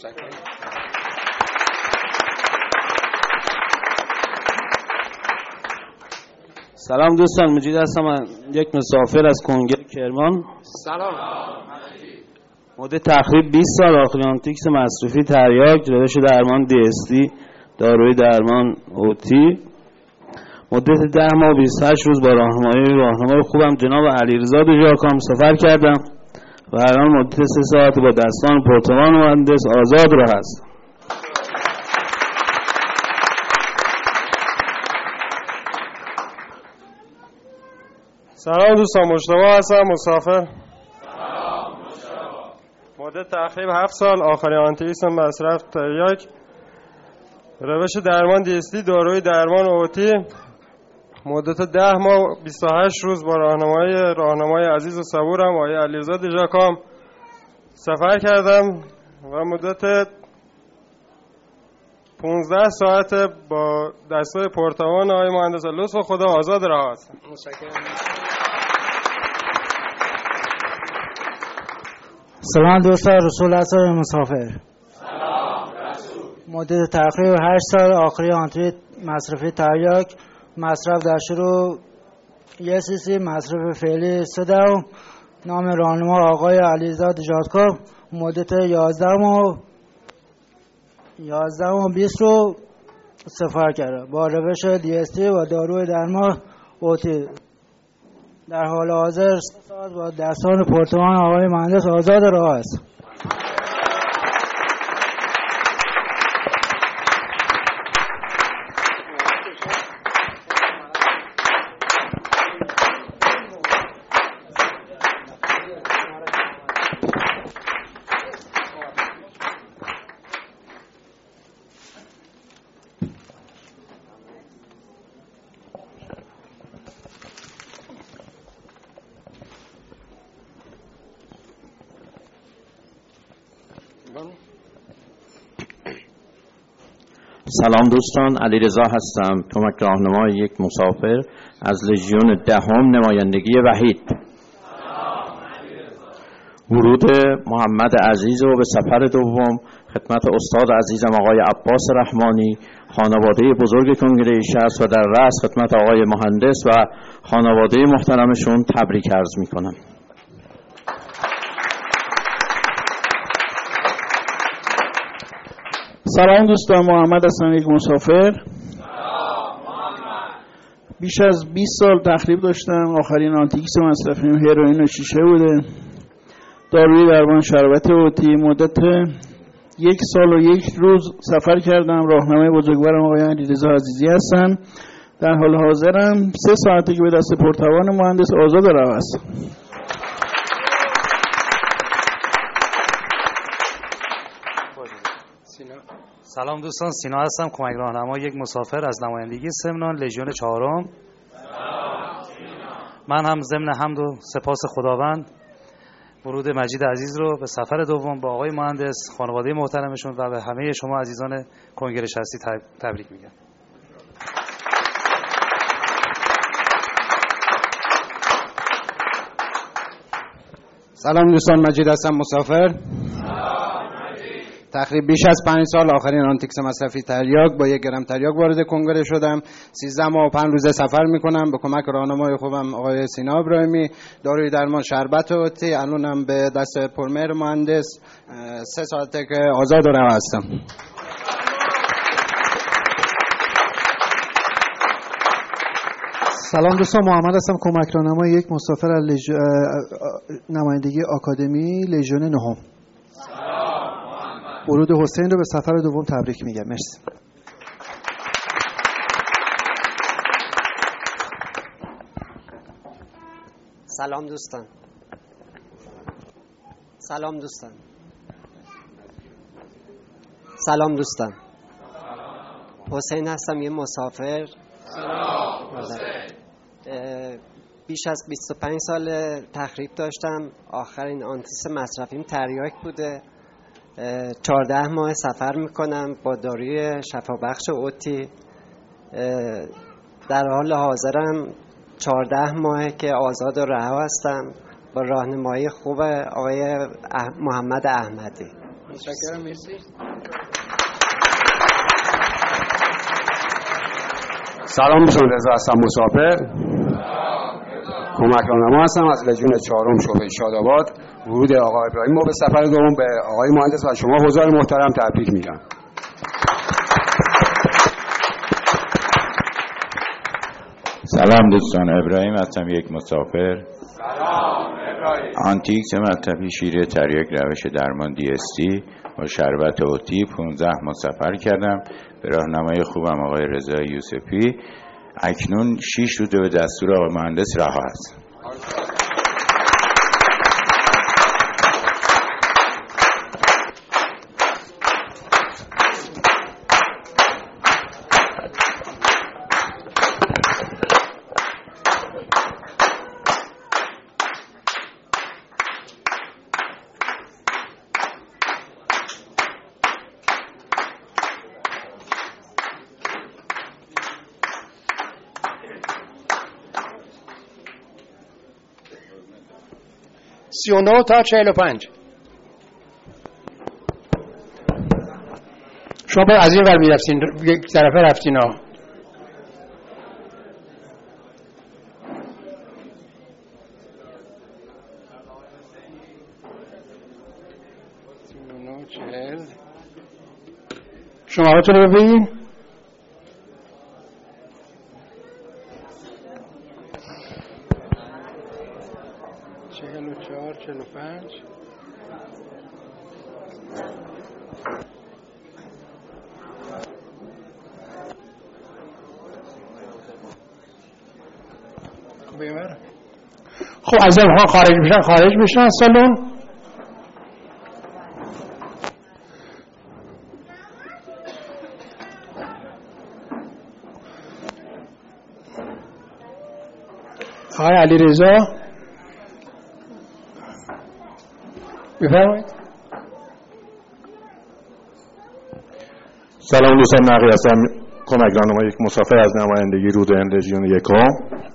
سلام دوستان، مجید هستم، من یک مسافر از کنگره کرمان. سلام. مدت تقریبا بیست سال آخریانتیکس مصرفی تریاک، روش درمان دی اس تی، داروی درمان اوتی. مدت ده ماه و بیست و هشت روز با راهنمایی راهنمای خوبم جناب علیرضا دژاکام سفر کردم و الان مدت سه ساعت با دستان پرتوان مهندس آزاد را هستم. سلام دوستان، مجتبی هستم، مسافر. مدت تقریبا هفت سال آخرین آنتیکس مصرف تریاک، روش درمان دی اس تی، داروی درمان اوتی. مدت ده ماه و بیست و هشت روز با راهنمای راهنمای عزیز و صبورم آقای علیرضا دژاکام سفر کردم و مدت پانزده ساعت با دستای پرتوان آقای مهندس لطف خدا آزاد راه هستم. سلام دوستان، رسول هستم، مسافر. سلام رسول. مدت تقریبا هشت سال آخری آنتری مصرفی تریاک، مصرف در شروع یه سی سی، مصرف فعلی سه دهم. نام راهنما آقای علیرضا دژاکام. مدت یازده ماه یازده ماه بیست رو سفر کرده با روش دی اس تی و داروی درمان اوتی. در حال حاضر سه ساعت با دستان پرتوان آقای مهندس آزاد راه است. سلام دوستان، علیرضا هستم، کمک راهنمای یک مسافر از لژیون دهم نمایندگی وحید. ورود محمد عزیز و به سفر دوم خدمت استاد عزیزم آقای عباس رحمانی، خانواده بزرگ کنگره شصت و در رأس خدمت آقای مهندس و خانواده محترمشون تبریک عرض میکنم. سلام دوستان، محمد هستم، یک مسافر. بیش از بیست سال تخریب داشتم. آخرین آنتیکس مصرفیم هروئین و شیشه بوده. داروی درمان شربت اوتی. مدت یک سال و یک روز سفر کردم. راهنمای بزرگوارم آقای علیرضا عزیزی هستن. در حال حاضرم سه ساعته که به دست پرتوان مهندس آزاد راه است. سلام دوستان، سینا هستم، کمک راهنما یک مسافر از نمایندگی سمنان لژیون چهارم. من هم ضمن حمد و سپاس خداوند ورود مجید عزیز رو به سفر دوم با آقای مهندس، خانواده محترمشون و به همه شما عزیزان کنگره شصتی تبریک میگم. سلام دوستان، مجید هستم، مسافر. تقریبا بیش از پنج سال آخرین آنتیکس مصرفی تریاک با یک گرم تریاک وارد کنگره شدم. سیزده ماه و پنج روزه سفر میکنم به کمک راهنمای خوبم آقای سینا ابراهیمی. داروی درمان شربت اوتی. الانم به دست پرمهر مهندس سه ساعته که آزاد راه هستم. سلام دوستان، محمد هستم، کمک راهنمای یک مسافر از لژ... نمایندگی آکادمی لژیون نهم. ورود حسین رو به سفر دوم تبریک میگم. مرسی. سلام دوستان. سلام دوستان. سلام دوستان. حسین هستم، یه مسافر. سلام حسین. بیش از بیست و پنج سال تخریب داشتم. آخرین آنتیس مصرفیم تریاک بوده. چهارده ماه سفر میکنم با داروی شفابخش اوتی. در حال حاضرم چهارده ماه که آزاد و رها هستم با راهنمایی خوب آقای اح... محمد احمدی. متشکرم. مرسی. سلام، بسان رضا هستم، مسافر کمک راهنما هستم از لژیون چهارم شعبه شاداباد. ورود آقای ابراهیم به سفر دوم به آقای مهندس و شما حضار محترم تبریک میگم. سلام دوستان، ابراهیم هستم، یک مسافر. سلام ابراهیم. آنتیکس مطبی شیره تریاک روش درمان دی اس تی با شربت اوتی پانزده ماه سفر کردم به راهنمای خوبم آقای رضا یوسفی. اکنون شش روز به دستور آقای مهندس رها است. سی و نه تا چهل و پنج. شما باید از این ور میرفتین، یک طرفه رفتین ها. سی و نه چهل. شماراتون رو ببینین. چهل و چهار، چهل و پنج. خب از این ها خارج میشن خارج میشن از سالن. آقای علی رضا بفرمایید. سلام دوستان، نقی هستم، کمک راهنما یک مسافر از نمایندگی رودن رژیون یکم.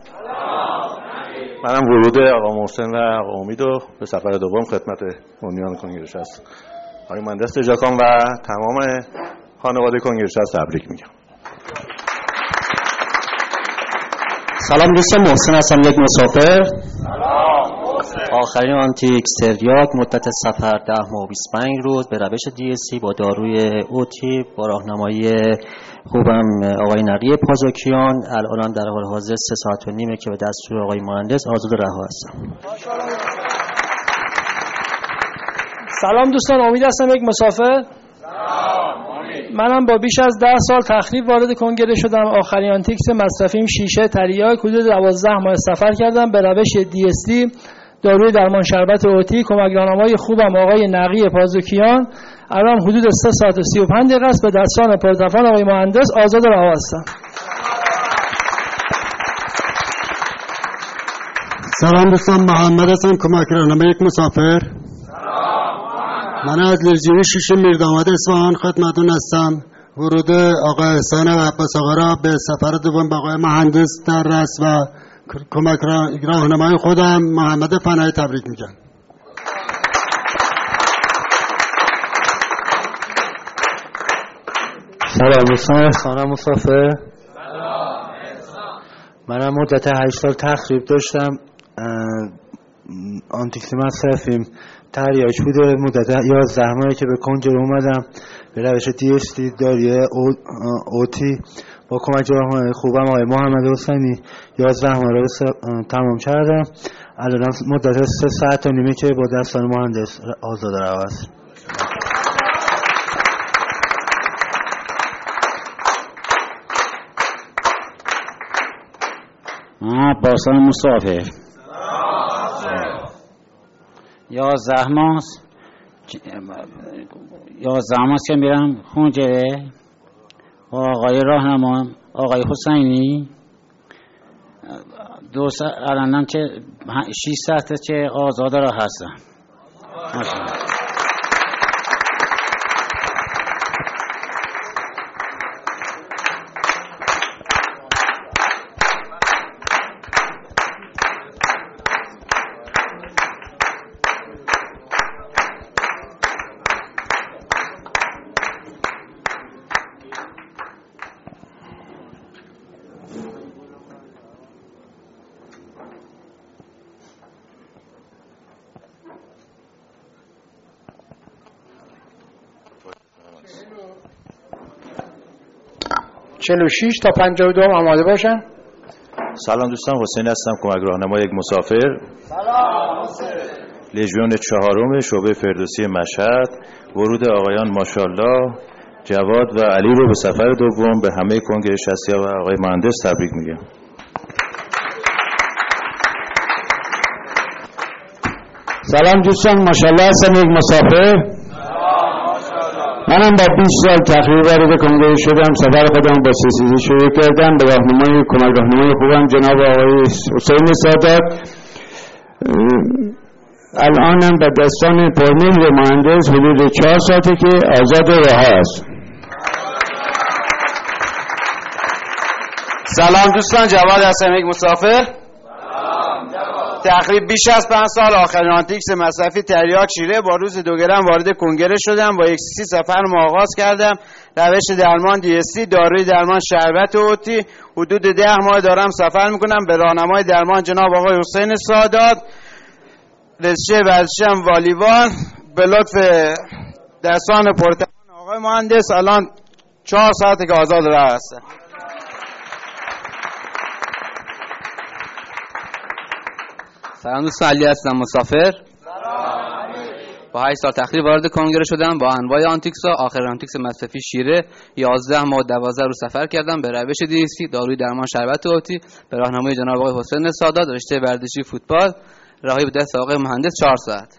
منم ورود آقا محسن و آقا امید و به سفر دوم خدمت بنیان کنگره‌شست است آقای مهندس تجاکان و تمام خانواده کنگره‌شست تبریک میگم. سلام دوستان، محسن هستم، یک مسافر. آخرین آنتیکس تریاک مدت سفر ده ماه و بیست و پنج روز به روش دی اس سی با داروی اوتی با راهنمایی خوبم آقای نقی پازوکیان. الان در حال حاضر سه ساعت و نیمه که به دستور آقای مهندس آزاد رها هستم. سلام دوستان، امید هستم، یک مسافر. منم با بیش از ده سال تخریب وارد کنگره شدم. آخرین آنتیکس مصرفیم شیشه تریاک، حدود دوازده ماه سفر کردم به روش دی اس تی، داروی درمان شربت اوتی، کمک راهنمای خوبم آقای نقی پازوکیان. الان حدود سه ساعت و سی و پنج دقیقه است. به دستان پرتفان آقای مهندس آزاد رها هستم. سلام دوستان، محمد هستم، کمک راهنمای یک مسافر. من از لژیون شیش میرداماد اصفهان خدمتتون هستم. ورود آقای احسان و عباس آقا را به سفر دوم با آقای مهندس در رس و کمک راهنمای خودم محمد فنایی تبریک میگم. سلام دوستان، خانم مسافر. منم مدت هشت سال تخریب داشتم. آنتیکس مصرفیم تریاک بوده. مدت یازده ماهی که به کنگره اومدم به روش دی اس تی داروی اوتی با کمک راهنمای خوبم آقای محمد حسینی یازده ماه رو تمام کردم. الان مدت سه ساعت و نیمه که با دستان مهندس آزاد رها است. من عباسم، مسافر. یازده ماه یازده ماه که میرم کنگره با آقای راهنما آقای حسینی. دو ساعت الانم که شش ساعته که آزاد راه هستم. چهل و شش تا پنجاه و دو آماده باشن. سلام دوستان، حسین هستم، کمک راهنمای یک مسافر. سلام حسین. لژیون چهارم شعبه فردوسی مشهد. ورود آقایان ماشاءالله جواد و علی رو به سفر دوم به همه کنگره شصت‌ها و آقای مهندس تبریک میگم. سلام دوستان، ماشاءالله هستم، یک مسافر. منم با بیست سال تقریبا وارد کنگره شدم. سفر خودم با سیسیزی شروع کردم به راهنمای کمک راهنمای خوبم جناب آقای حسین سادات. الانم به دستان پرمیل مهندس حدود چهار ساعته که آزاد و رها است. سلام دوستان، جواد هستم، یک مسافر. تقریبا بیش از پنج سال آخرین آنتیکس مصرفی تریاک شیره با روز دوگرم وارد کنگره شدم. با یک سی سفر ما آغاز کردم. روش درمان دی اس تی، داروی درمان شربت اوتی. حدود ده ماه دارم سفر میکنم به راهنمای درمان جناب آقای حسین سادات. رشته ورزشم والیبال به لطف دستان پرتوان آقای مهندس. الان چهار ساعته که آزاد راه هستم. سلام دوستان، علی هستم، مسافر. با هشت سال تقریبا وارد کنگره شدم. با انواع آنتیکس ها آخر آنتیکس مصرفی شیره یازده ماه دوازده روز سفر کردم به روش دی اس تی، داروی درمان شربت اوتی به راهنمای جناب آقای حسین سادات. رشته ورزشی فوتبال، راهی به دست آقای مهندس چهار ساعت.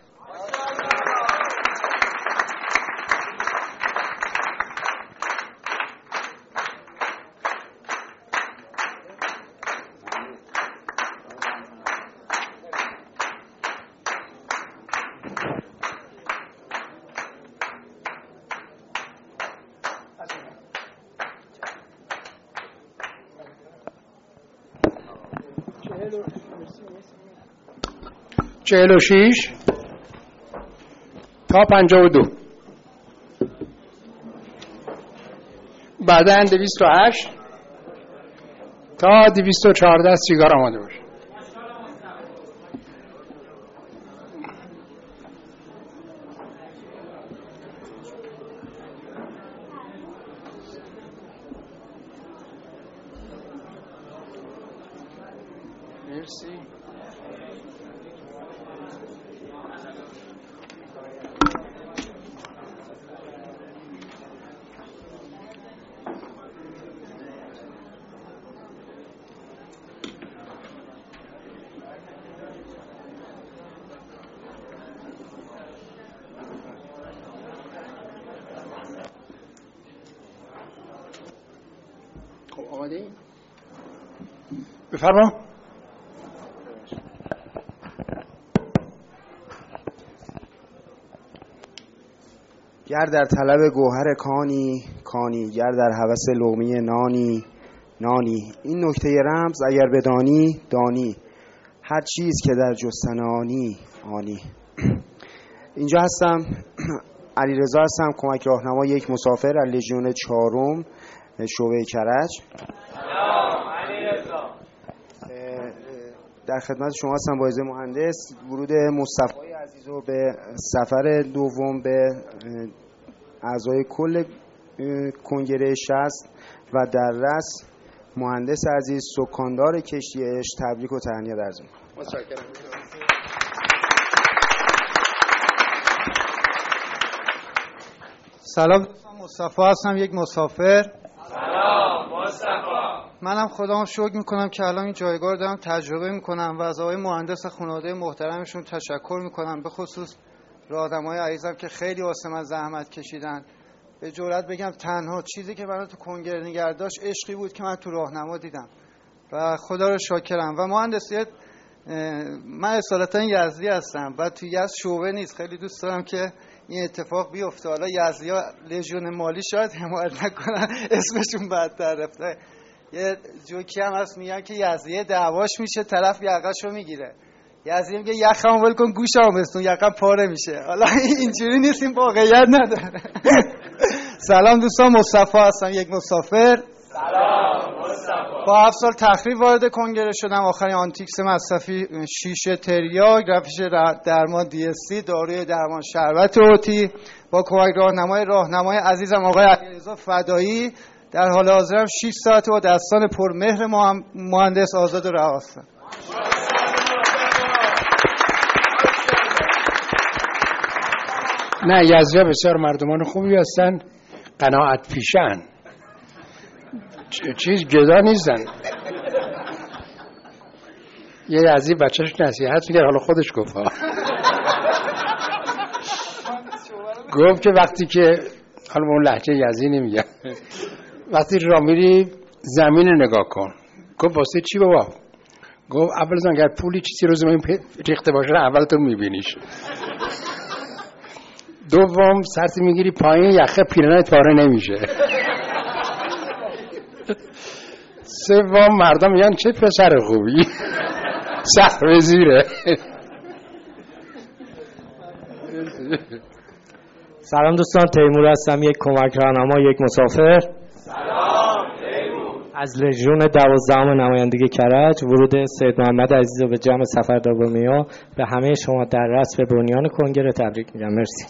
چهل و شیش تا پنجاه و دو. بعداً دویست و هشت تا دویست و چهارده سیگار آماده باشه. مرسی. بفرما. گر در طلب گوهر کانی کانی، گر در هوس لقمه نانی نانی. این نکته رمز اگر بدانی دانی، هر چیز که در جستن آنی آنی. اینجا هستم، علیرضا هستم، کمک راهنما یک مسافر از لژیون چهارم شعبه کرج. سلام علیرضا. در خدمت شما هستم با اجازه مهندس. ورود مصطفی عزیز رو به سفر دوم به اعضای کل کنگره شصت و در رأس مهندس عزیز سکاندار کشتی عشق تبریک و تهنیت عرض می‌کنم. متشکرم. سلام دوستان، مصطفی هستم، یک مسافر. سلام مصطفی. منم خودم شکر میکنم که الان این جایگاه رو دارم تجربه میکنم و از آقای مهندس خانواده محترمشون تشکر میکنم، به خصوص راهنمای عزیزم که خیلی واسه من زحمت کشیدن. به جرئت بگم تنها چیزی که منو تو کنگره نگه داشت عشقی بود که من تو راهنما دیدم و خدا رو شاکرم. و مهندسیت من اصالتا یزدی هستم و تو یزد شعبه نیست. خیلی دوست دارم که این اتفاق بیفته. حالا یزدی‌ها لژیون مالی شاید حمایت نکنن، اسمشون بدتر رفته. یه جوکی هم هست میگن که یزدیه دعواش میشه، طرف یقه‌شو میگیره. یزدی میگه یقه‌مو ول کن گوشمو بستون، یقه‌م پاره میشه. حالا اینجوری نیست، این واقعیت نداره. سلام دوستان، مصطفی هستم، یک مسافر. سلام مصطفی. با هفت سال تخریب وارد کنگره شدم. آخرین آنتیکس مصرفی شیشه تریاک، روش درمان دی اس تی، داروی درمان شربت اوتی با کمک راهنمای راهنمای عزیزم آقای علیرضا فدایی. در حال حاضرم شش ساعت با دستان پرمهر مهندس آزاد و رها هستم. نه یزدیا بسیار مردمان خوبی هستن، قناعت پیشن، چیز گدا نیستن. یه یزدی بچهش نصیحت میگه، حالا خودش گفت ها. گفت که وقتی که حالا اون لهجه یزدی نمیگه، وقتی را میری زمین نگاه کن. گفت واسه چی بابا؟ گفت اول از اگر پولی چیزی رو زمین ریخته باشه اول تو میبینیش. دوم سرت میگیری پایین یخه پیرنت پاره نمیشه. سوم مردم میگن چه پسر خوبی. سر وزیره. سلام دوستان، تیمور هستم، یک کمک راهنما، یک مسافر. سلام تیمور. از لژیون دوازدهم نمایندگی کرج. ورود سید محمد عزیز رو به جمع سفر دومیا به همه شما در رأس به بنیان کنگره تبریک میگم. مرسی.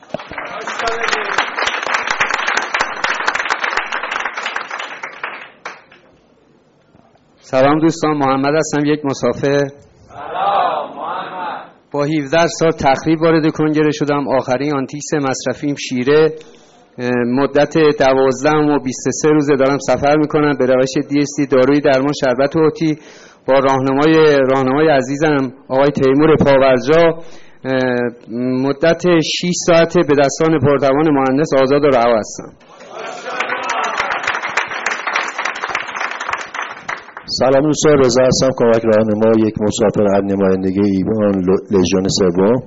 سلام دوستان، محمد هستم، یک مسافر. سلام محمد. با هفده سال تخریب وارد کنگره شدم. آخرین آنتیکس مصرفیم شیره. مدت دوازده و بیست و سه روزه دارم سفر میکنم به روش دی اس تی داروی درمان شربت اوتی با راهنمای راهنمای عزیزم آقای تیمور پاورجا. مدت شش ساعت به دستان پرتوان مهندس آزاد و رها هستم. سلام دوستان، رضا هستم، کمک راهنما، یک مسافر از نمایندگی ایوان لژیون سوم.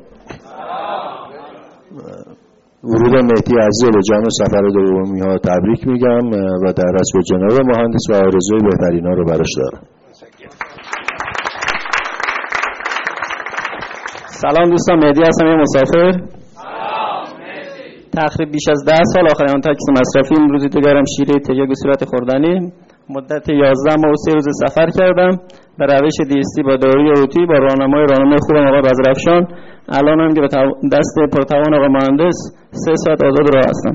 ورود مهدی عزیز به جمع سفر دومی ها تبریک میگم و در رأس به جناب مهندس و آرزوی بهترین ها رو براش دارم. سلام دوستان، مهدی هستم، یه مسافر. تقریبا بیش از ده سال آخرین تاکسی مصرفی، امروزی دیگرم شیره تریاک به صورت خوردنی. مدت یازده ماه و سه روز سفر کردم به روش دی اس تی با داروی اوتی با راهنمای راهنمای خوبم آقای رضرفشان. الان هم که به دست پرتوان آقای مهندس سه ساعت آزاد راه هستم.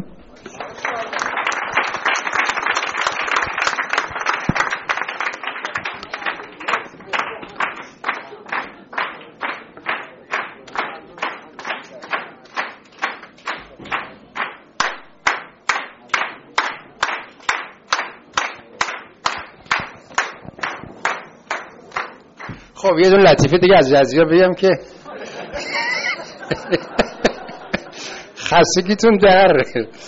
خب یه دون لطیفه دیگه از جزیره بگم که خستگیتون در.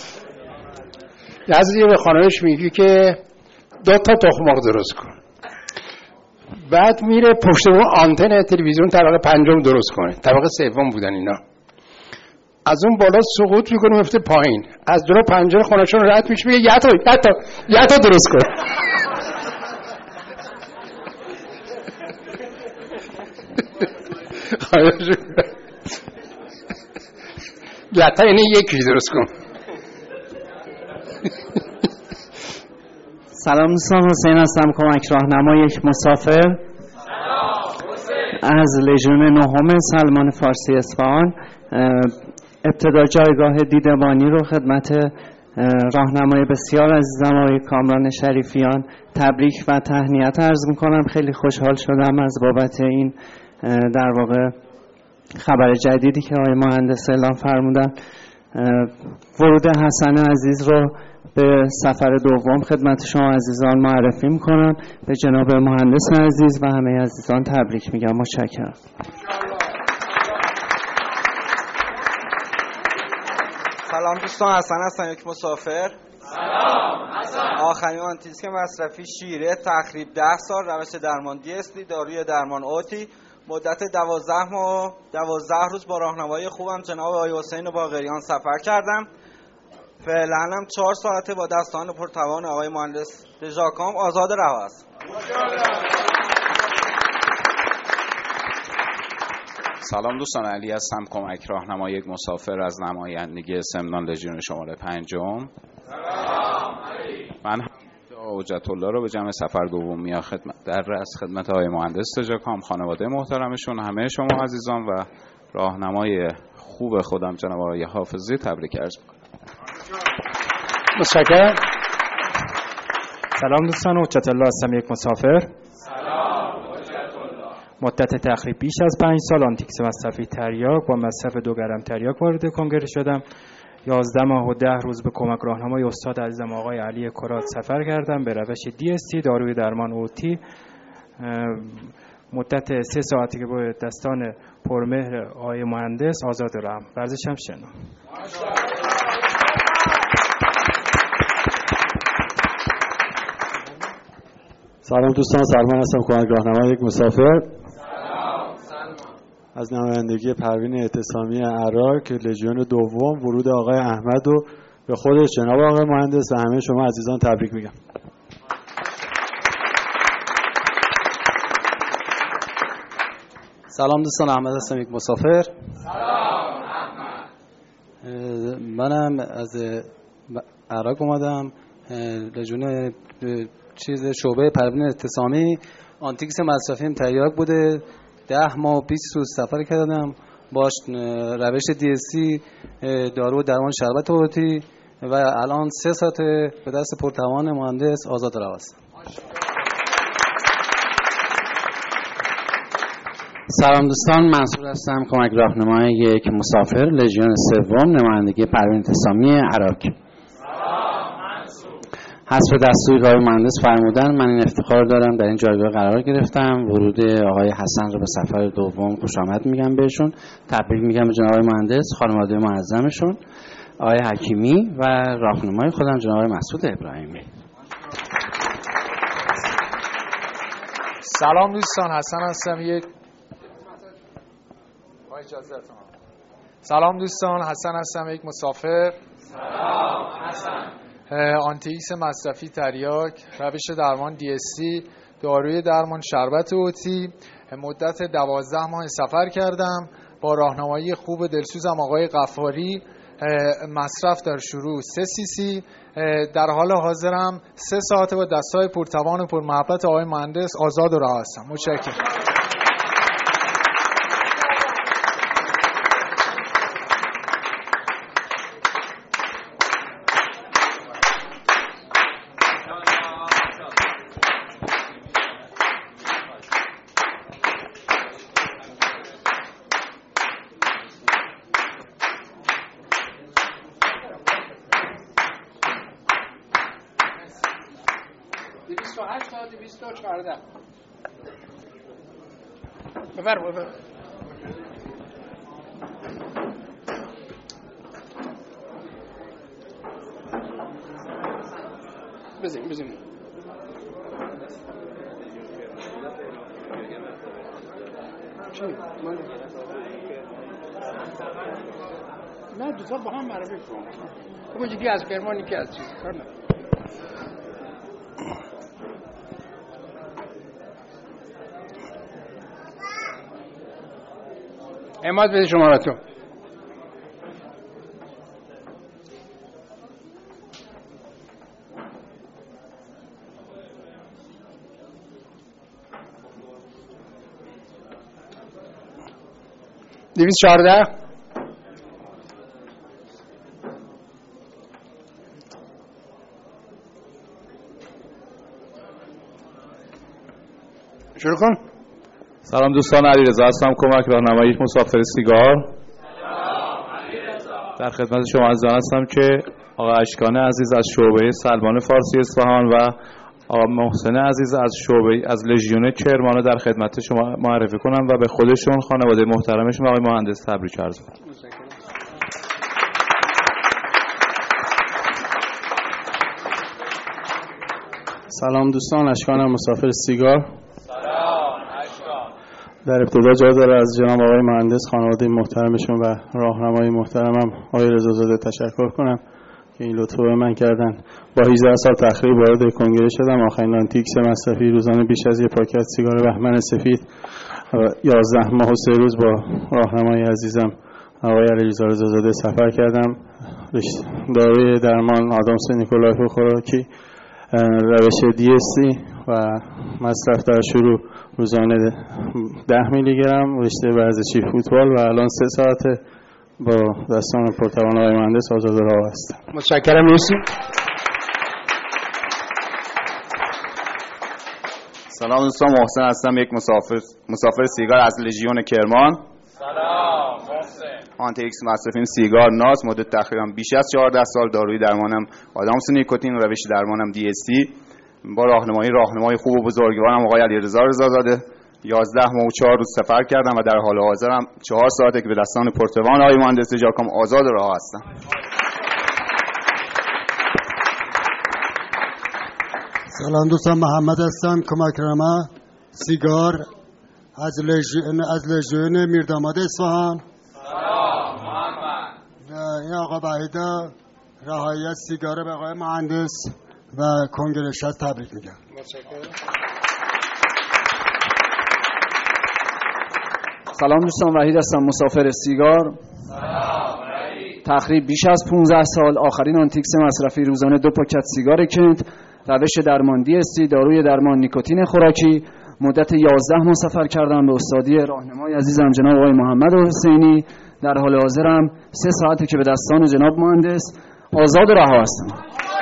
جزیره به خانمش میگی که دو تا تخم مرغ درست کن، بعد میره پشت اون آنتن تلویزیون طبقه پنجم درست کنه. طبقه سوم بودن اینا. از اون بالا سقوط میکنه میفته پایین، از دور پنجره خونه‌شون رد میشه، میگه یه تا یه تا یه تا درست کن. لطا یعنی یکی درست کن. سلام دوستان، حسین هستم، کمک راهنما، یک مسافر. از لژیون نهم سلمان فارسی اصفهان. ابتدا جایگاه دیدبانی رو خدمت راهنمای بسیار عزیزم آقای کامران شریفیان تبریک و تهنیت عرض میکنم. خیلی خوشحال شدم از بابت این در واقع خبر جدیدی که آقای مهندس اعلام فرمودن. ورود حسن عزیز رو به سفر دوم خدمت شما عزیزان معرفی میکنم. به جناب مهندس عزیز و همه عزیزان تبریک میگم. متشکرم. سلام دوستان، حسن هستم، یک مسافر. سلام حسن. آخرین آنتیسک مصرفی شیره تخریب ده سال، روش درمان دی اس تی داروی درمان اوتی. مدت دوازده ماه دوازده روز با راهنمایی خوبم جناب آقای حسین باقریان سفر کردم. فعلا هم چهار ساعته با دستان پرتوان آقای مهندس رژاکام آزاد رها است. سلام دوستان، علی هستم، کمک راهنما، یک مسافر از نمایندگی سمنان لژیون شماره پنجم. سلام علی. من حجت الله رو به جمع سفر دومی خدمت در رأس خدمت آقای مهندس رژاکام، خانواده محترمشون، همه شما عزیزان و راهنمای خوب خودم جناب آقای حافظی تبریک عرض می‌کنم. متشکرم. سلام دوستان، حجت الله هستم، یک مسافر. سلام حجت الله. مدت تقریبا بیش از پنج سال آنتیکس مصرفی تریاک با مصرف دو گرم تریاک وارد کنگره شدم. یازده ماه و ده روز به کمک راهنمای استاد عزیزم آقای علی کرات سفر کردم به روش دی اس تی داروی درمان اوتی. مدت سه ساعتی که با دستان پرمهر آقای مهندس آزاد رحم ورزشم شنا. سلام دوستان، سلمان هستم، کمک راهنمای یک مسافر. از نمایندگی پروین اعتصامی عراق لژیون دوم ورود آقای احمد رو به خودش جناب آقای مهندس و همه شما عزیزان تبریک میگم. سلام دوستان، احمد هستم، یک مسافر. سلام احمد. منم از عراق اومدم، لژیون چیز شعبه پروین اعتصامی. آنتیکس مصرفیم تریاک بوده، ده ماه و بیست روز سفر کردم باش، روش دی اس سی دارو و درمان شربت اوتی و الان سه ساعت به دست پرتوان مهندس آزاد راه هستم. سلام دوستان، منصور هستم، کمک راهنمای یک مسافر، لژیون سوم، نمایندگی پروین اعتصامی عراق. حسب دستوری که آقای مهندس فرمودن من این افتخار دارم در این جایگاه قرار گرفتم. ورود آقای حسن رو به سفر دوم خوش آمد میگم بهشون، تبریک میگم به جناب آقای مهندس، خانواده معظمشون، آقای حکیمی و راهنمای خودم جناب آقای مسعود ابراهیمی. سلام دوستان، حسن هستم، یک با اجازهتون. سلام دوستان، حسن هستم، یک مسافر. سلام حسن. آنتیکس مصرفی تریاک، روش درمان دی اس سی، داروی درمان شربت اوتی. مدت دوازده ماه سفر کردم با راهنمایی خوب دلسوزم آقای غفاری. مصرف در شروع سه سی سی. در حال حاضرم سه ساعت با دستای پرتوان و پرمحبت آقای مهندس آزاد و رها هستم. متشکرم. ببر ببر بزنیم بزنیم چی؟ من نه دوتا با هم معرفی کن. یکی از کرمان، یکی از چیز کار نه. اماد بده شمارتون. دویست چهارده. شروع کن. سلام دوستان، علیرضا هستم، کمک راهنمای یک مسافر سیگار. سلام علیرضا. در خدمت شما عزیزان هستم که آقا اشکان عزیز از شعبه سلمان فارسی اصفهان و آقا محسن عزیز از شعبه از لژیون کرمان در خدمت شما معرفی کنم و به خودشون، خانواده محترمشون و آقای مهندس تبریک عرض کنم. سلام دوستان، اشکانم، مسافر سیگار. سلام اشکان. در ابتدا جا داره از جناب آقای مهندس، خانواده محترمشون و راهنمای محترمم آقای رضازاده تشکر کنم که این لطفو به من کردن. با هجده سال تقریبا وارد کنگره شدم. آخرین آنتیکس مصرفی روزانه بیش از یک پاکت سیگار بهمن سفید و یازده ماه و سه روز با راهنمای عزیزم آقای علیرضا رضازاده سفر کردم. داروی درمان آدامس نیکولای خوراکی، روش دی اس سی و مصرف در شروع روزانه ده میلی گرم، رشته ورزشی فوتبال و الان سه ساعته با دستان پرتوان آقای مهندس آزاد راه هستم. متشکرم. مرسی. سلام دوستان، محسن هستم، یک مسافر مسافر سیگار از لژیون کرمان. سلام محسن. آنتی-ایکس مصرفیم سیگار ناس، مدت تقریبا بیش از چهارده سال. داروی درمانم آدامس نیکوتین، روش درمانم دی اس تی. با راهنمایی راهنمای خوب و بزرگوارم آقای علیرضا رضازاده یازده ماه و چهار روز سفر کردم و در حال حاضرم چهار ساعته که به دستان پرتوان آقای مهندس جاکام آزاد راه هستم. سلام دوستان، محمد هستم، کمک رما سیگار از لژیون از لژیون میرداماد اصفهان. سلام محمد. این آقا وحیدا رهایی از سیگار به آقای مهندس و کنگره شصت تبریک میگم. سلام دوستان، وحید هستم، مسافر سیگار. تقریبا بیش از پانزده سال آخرین آنتیکس مصرفی روزانه دو پاکت سیگار کنت، روش درمان دی اس تی، داروی درمان نیکوتین خوراکی. مدت یازده ماه سفر کردم به استادی راهنمای عزیزم جناب آقای محمد حسینی. در حال حاضرم سه ساعته که به دستان جناب مهندس آزاد رها هستم.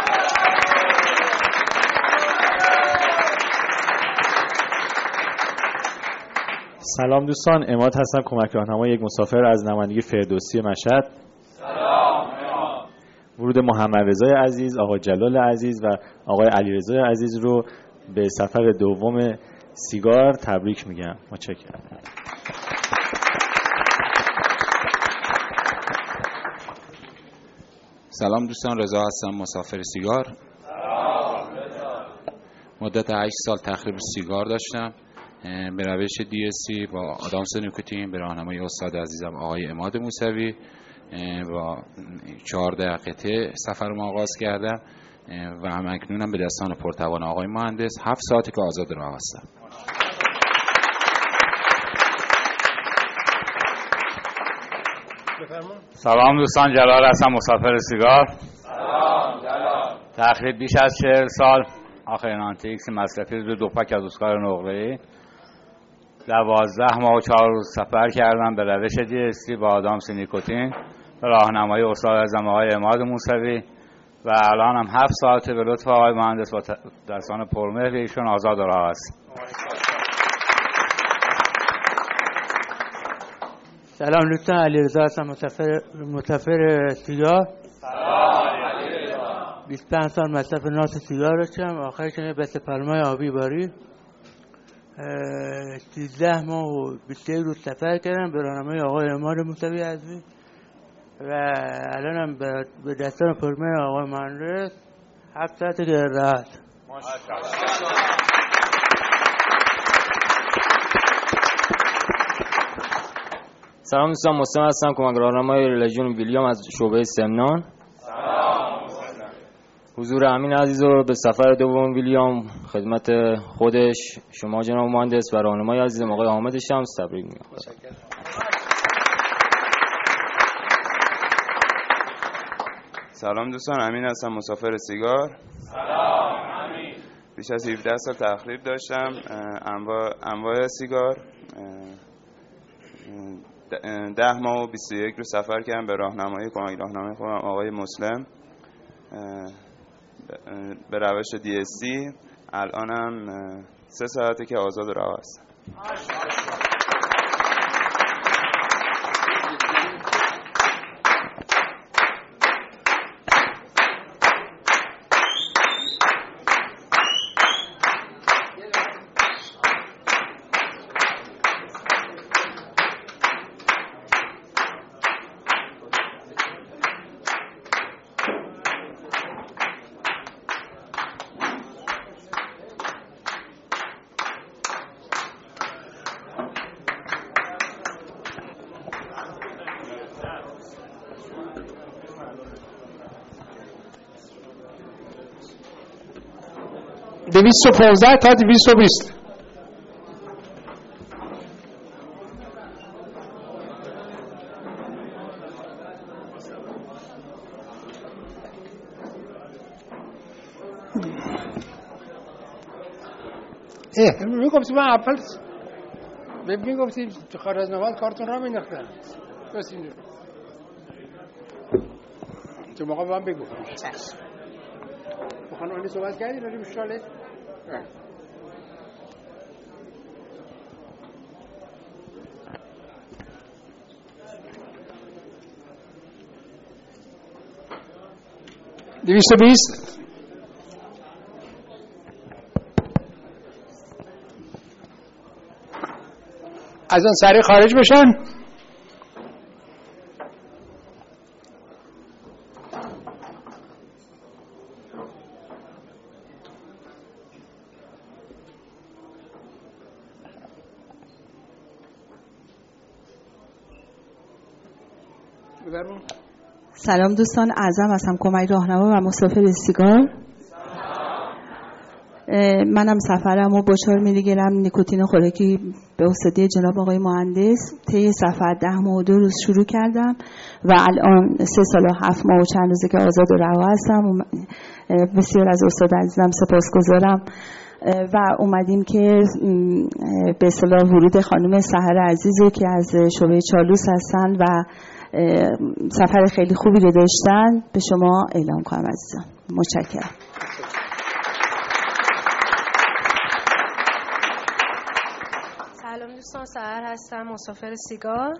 سلام دوستان، اماد هستم، کمک راهنمای یک مسافر از نمایندگی فردوسی مشهد. سلام اماد. ورود محمد رضای عزیز، آقای جلال عزیز و آقای علیرضا عزیز رو به سفر دوم سیگار تبریک میگم. متشکرم. سلام دوستان، رضا هستم، مسافر سیگار. سلام رضا. مدت هشت سال تخریب سیگار داشتم به روش دی اس تی با آدامس نیکوتین به راهنمای استاد عزیزم آقای عماد موسوی. با چهارده قطعه سفرم آغاز کردم و همکنونم به دستان پرتوان آقای مهندس هفت ساعتی که آزاد راه هستم. سلام دوستان، جلال هستم، مسافر سیگار. سلام جلال. تقریبا بیش از چهل سال آخرین آنتی-ایکس مصرفی رو دو پاک از اسکار نقره‌ای دوازده ماه و چهار روز سفر کردم به روش دی اس تی با آدامس نیکوتین به راهنمایی استاد اعظم آقای عماد موسوی و الان هم هفت ساعته به لطف آقای مهندس با دستان پرمهر ایشون آزاد راه است. سلام دوستان، علیرضا هستم، مسافر مسافر سیگار. سلام علیرضا. بیست و پنج سال مصرف ناس سیگار داشتم، آخرش به سپرمای آبی باری سیزده ماه و بیست و یک روز سفر کردم به راهنمای آقای عماد موسوی عزیز و الانم به دستان پرمهر آقای مهندس هفت ساعته که راحت. سلام دوستان، مسلم هستم، کمک راهنمای لژیون ویلیام از شعبه سمنان. سلام. حضور امین عزیز رو به سفر دوم ویلیام خدمت خودش، شما جناب مهندس و راهنمای عزیزم آقای حامد شمس تبریک میگم. سلام دوستان، امین هستم، مسافر سیگار. سلام امین. بیش از هفده سال تخریب داشتم انواع انواع سیگار. ده ماه و بیست و یک روز سفر کردم به راهنمایی کمک راهنمای خودم آقای مسلم به روش دی اس تی. الانم سه ساعته که آزاد راه هستم. دویست و پانزده تا دویست و بیست. اه میگفتی من اول میگفتی خارج از نواد کارتون را مینداختن. بس اینجور تو موقع من بگو با خانوالی صحبت کردی راجع به شاله؟ دویست و بیست. از آن سریع خارج بشن. سلام دوستان، اعظم هستم، کمک راهنما و مسافر سیگار. منم سفرم و با چهار میلی گرم نیکوتین خوراکی به واسطه جناب آقای مهندس طی سفر ده ماه و دو روز شروع کردم و الان سه سال و هفت ماه و چند روزه که آزاد و رها هستم. بسیار از استاد عزیزم سپاسگزارم و اومدیم که به اصطلاح ورود خانم سحر عزیزو که از شعبه چالوس هستن و سفر خیلی خوبی رو داشتن به شما اعلام کنم عزیزم. متشکرم. سلام دوستان، سحر هستم، مسافر سیگار.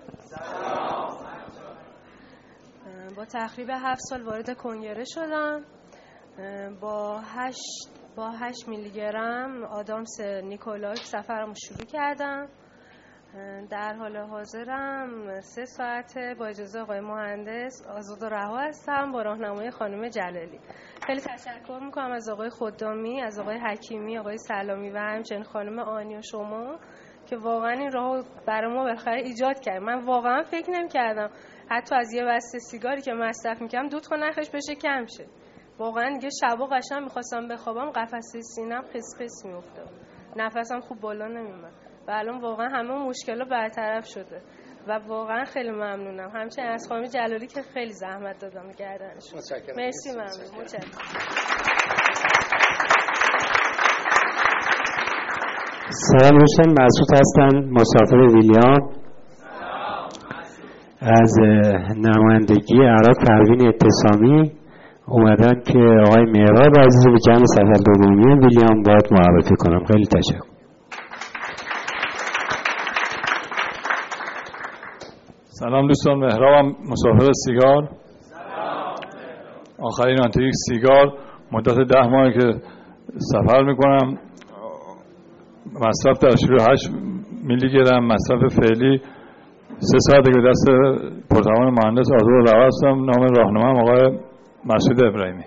با تقریبا هفت سال وارد کنگره شدم. با هشت با هشت میلی گرم آدامس نیکولایف سفرمو شروع کردم. در حال حاضرم سه ساعته با اجازه آقای مهندس آزاد و رها هستم با راهنمای خانم جلالی. خیلی تشکر میکنم از آقای خدامی، از آقای حکیمی، آقای سلامی و همچنین خانم آنی و شما که واقعا این راهو برای ما بالاخره ایجاد کرد. من واقعا فکر نمی‌کردم حتی از یه بسته سیگاری که مصرف می‌کردم دو تا نرخش بشه کم شه. واقعا دیگه شبا قشنگ می‌خواستم بخوابم قفسه سینه‌ام خس خس می‌افتاد. نفسم خوب بالا نمی‌اومد. و الان واقعا همه مشکل‌ها برطرف شده و واقعا خیلی ممنونم. همچنین از خانم جلالی که خیلی زحمت دادم گردنش. مرسی، ممنون. متشکرم. سلام دوستان، مسعود هستم، مسافر ویلیام. از نمایندگی عراق پروین اتسامی اومدن که آقای مهراب عزیز رو به جمع سفر دومی ویلیام باید معرفی کنم. خیلی تشکر. سلام دوستان، مهرابم، مسافر سیگار. آخرین آنتیک سیگار مدت ده ماه که سفر میکنم. مصرف در شروع هشت میلی گرم، مصرف فعلی سه ساعته که دست پرتوان مهندس آزاد و رها هستم. نام راهنمام آقای مسعود ابراهیمی.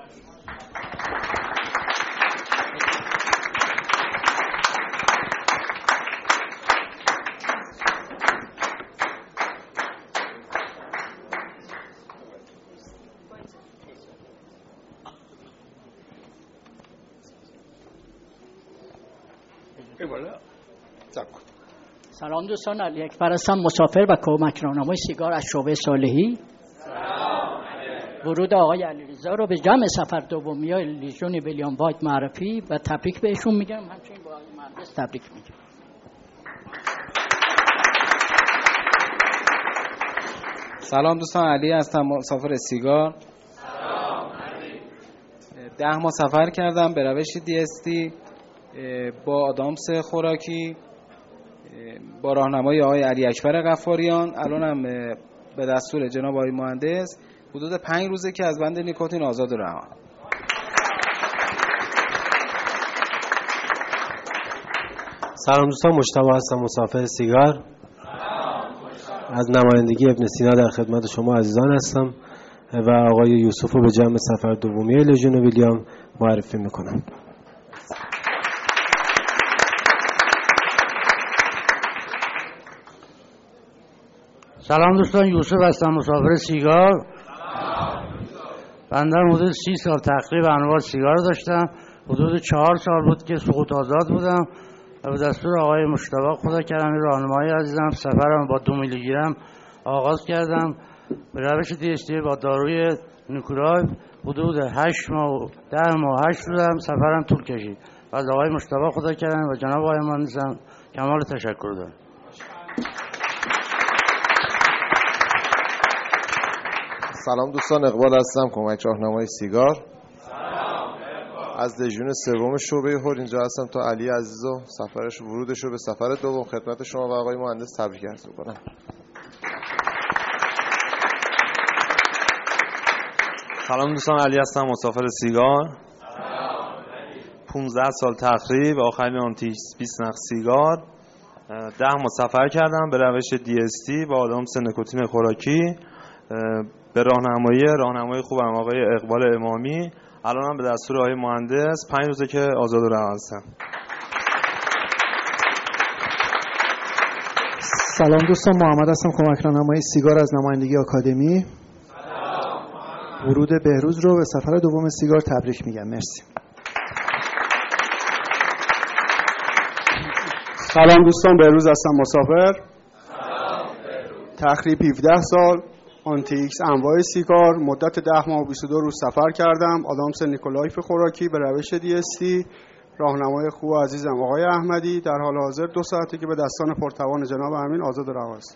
سلام دوستان، علی اکبر هستم، مسافر و کمک راهنمای سیگار از شعبه صالحی. ورود آقای علیرضا رو به جمع سفر دومی لیژون ویلیام وایت معرفی و تبریک بهشون میگم. همچنین با آقای مهندس تبریک میگم. سلام دوستان، علی هستم، مسافر سیگار. ده ماه سفر کردم به روش دی اس تی با آدامس خوراکی با راهنمای آقای علی اکبر غفاریان. الانم به دستور جناب آقای مهندس حدود پنج روزه که از بند نیکوتین آزاد و رها. سلام دوستان، مجتبی هستم، مسافر سیگار. از نمایندگی ابن سینا در خدمت شما عزیزان هستم و آقای یوسف رو به جمع سفر دومی لژیون ویلیام معرفی میکنم. سلام دوستان، یوسف هستم، مسافر سیگار. بنده حدود سی سال تقریبا انواع سیگار داشتم. حدود چهار سال بود که سقوط آزاد بودم و به دستور آقای مشتبه خدا کردم راهنمای عزیزم سفرم با دو میلی گرم آغاز کردم به روش دی اس تی با داروی نیکولایف. حدود هشت ماه و ده ماه هشت روزم سفرم طول کشید و از آقای مشتبه خدا کردم و جناب آقای مهندسم کمال تشکر دارم. سلام دوستان، اقبال هستم، کمک راهنمای سیگار. از لژیون سوم شعبه هور اینجا هستم تا علی عزیزو سفرش ورودش رو به سفر دوم خدمت شما و آقای مهندس تبریک عرض می‌کنم. سلام دوستان، علی هستم، مسافر سیگار. پونزده سال تقریب، آخرین آنتیکس بیست نخ سیگار. ده ماه سفر کردم به روش دی اس تی با آدامس نیکوتین خوراکی به راهنمایی راهنمای خوبم آقای اقبال امامی. الانم به دستور آقای مهندس پنج روزه که آزاد و رها هستم. سلام دوستان، محمد هستم، کمک راهنمای سیگار از نمایندگی آکادمی. ورود بهروز رو به سفر دوم سیگار تبریک میگم. مرسی. سلام دوستان، بهروز هستم، مسافر. تقریبا هفده سال آنتیکس انواع سیگار، مدت ده ماه و بیست و دو روز سفر کردم. آدامس نیکولایف خوراکی به روش دی اس تی. راهنمای خوب عزیزم آقای احمدی. در حال حاضر دو ساعته که به دستان پرتوان جناب امین آزاد و رها است.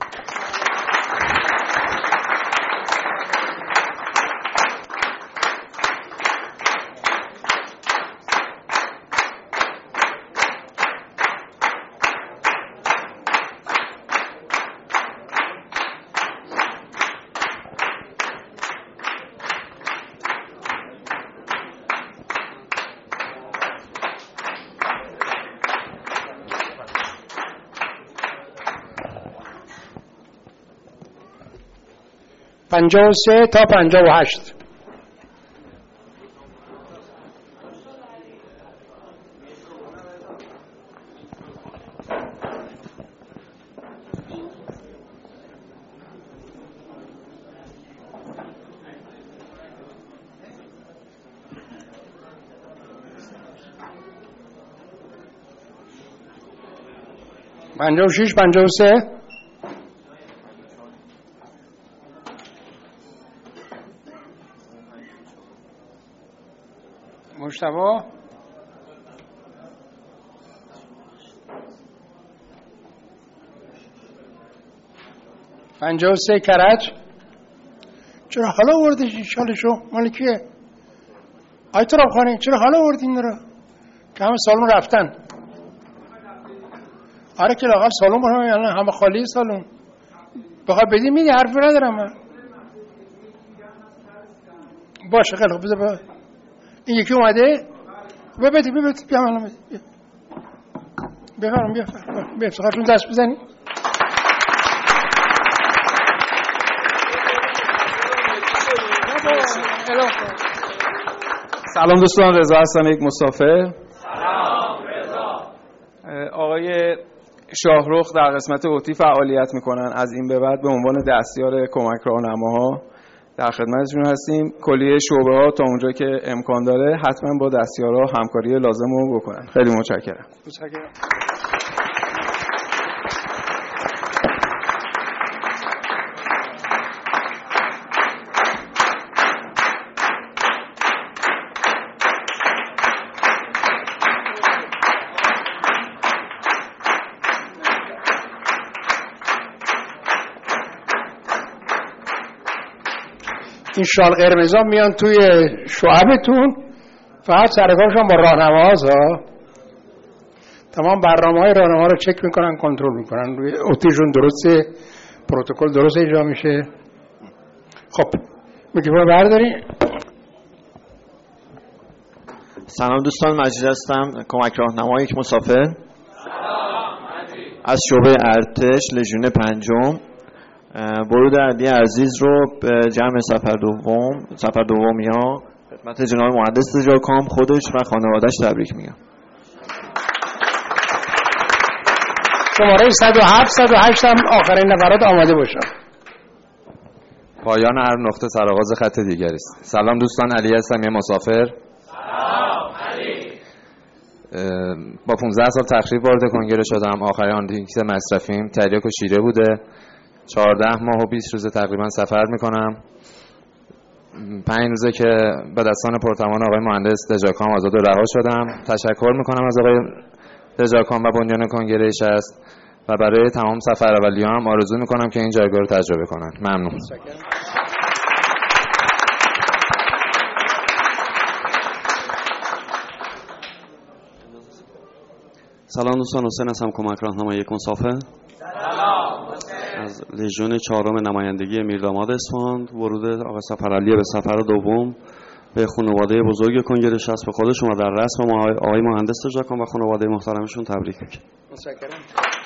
پنجاه و سه تا پنجاه و هشت. پنجاه و شش، پنجاه و سه. مجتبی پنجاه و سه کرج. چرا حالا آوردیش این شالشو؟ مال کیه؟ آی تراب خانه چرا حالا آوردی این رو؟ که همه سالون رفتن. آره که لاغل سالون برای همه همه خالی سالون. بخوای بدی میدی، حرفی ندارم من. باشه خیلی خوب، بذار این یکی اومده. بیا بده بیا بده بیا الان بده بیا بیا بیا بیا افتخارشون دست بزنی. سلام دوستان، رضا هستم، یک مسافر. سلام رضا. آقای شاهرخ در قسمت اوتی فعالیت میکنن. از این به بعد به عنوان دستیار کمک راهنماها در خدمتشون هستیم. کلیه شعبه ها تا اونجا که امکان داره حتما با دستیارها همکاری لازم رو بکنن. خیلی متشکرم. متشکرم. این شال قرمزا میان توی شعبتون، فقط سرکارشون با راهنماست ها. تمام برنامه‌های راهنما رو چک میکنن، کنترل میکنن، روی اوتیشون درسته، پروتکل درست اجرا میشه. خب میکروفون برداری. سلام دوستان، مجید هستم، کمک راهنمای یک مسافر. از شعبه ارتش لژیون پنجم. ورود علی عزیز رو به جمع سفر دوم سفر دومی ها خدمت جناب مهندس دژاکام، خودش و خانواده‌اش تبریک میگم. شماره صد و هفت صد و هشت هم آخرین نفرات آماده باشن. پایان هر نقطه سرآغاز خط دیگری است. سلام دوستان، علی هستم، یه مسافر. سلام علی. با پانزده سال تقریبا وارد کنگره شدم. آخرین آنتیکس مصرفیم تریاک و شیره بوده. چهارده ماه و بیست روزه تقریبا سفر میکنم. پنج روزه که به دستان پرتوان آقای مهندس دژاکام آزاد و رها شدم. تشکر میکنم از آقای دژاکام و بنیان کنگره شصت و برای تمام سفر اولی‌ها هم آرزو میکنم که این جایگاه رو تجربه کنن. ممنون. سلام دوستان، حسین هستم، کمک راهنمای یک مسافر. سلام حسین. از لژیون چهارم نمایندگی میرداماد اصفهان، ورود آقای سفرعلی به سفر دوم به خانواده بزرگ کنگره شصت به خودشون و در رسم ما آقای مهندس تجاکان و خانواده محترمشون تبریک میگم. متشکرم.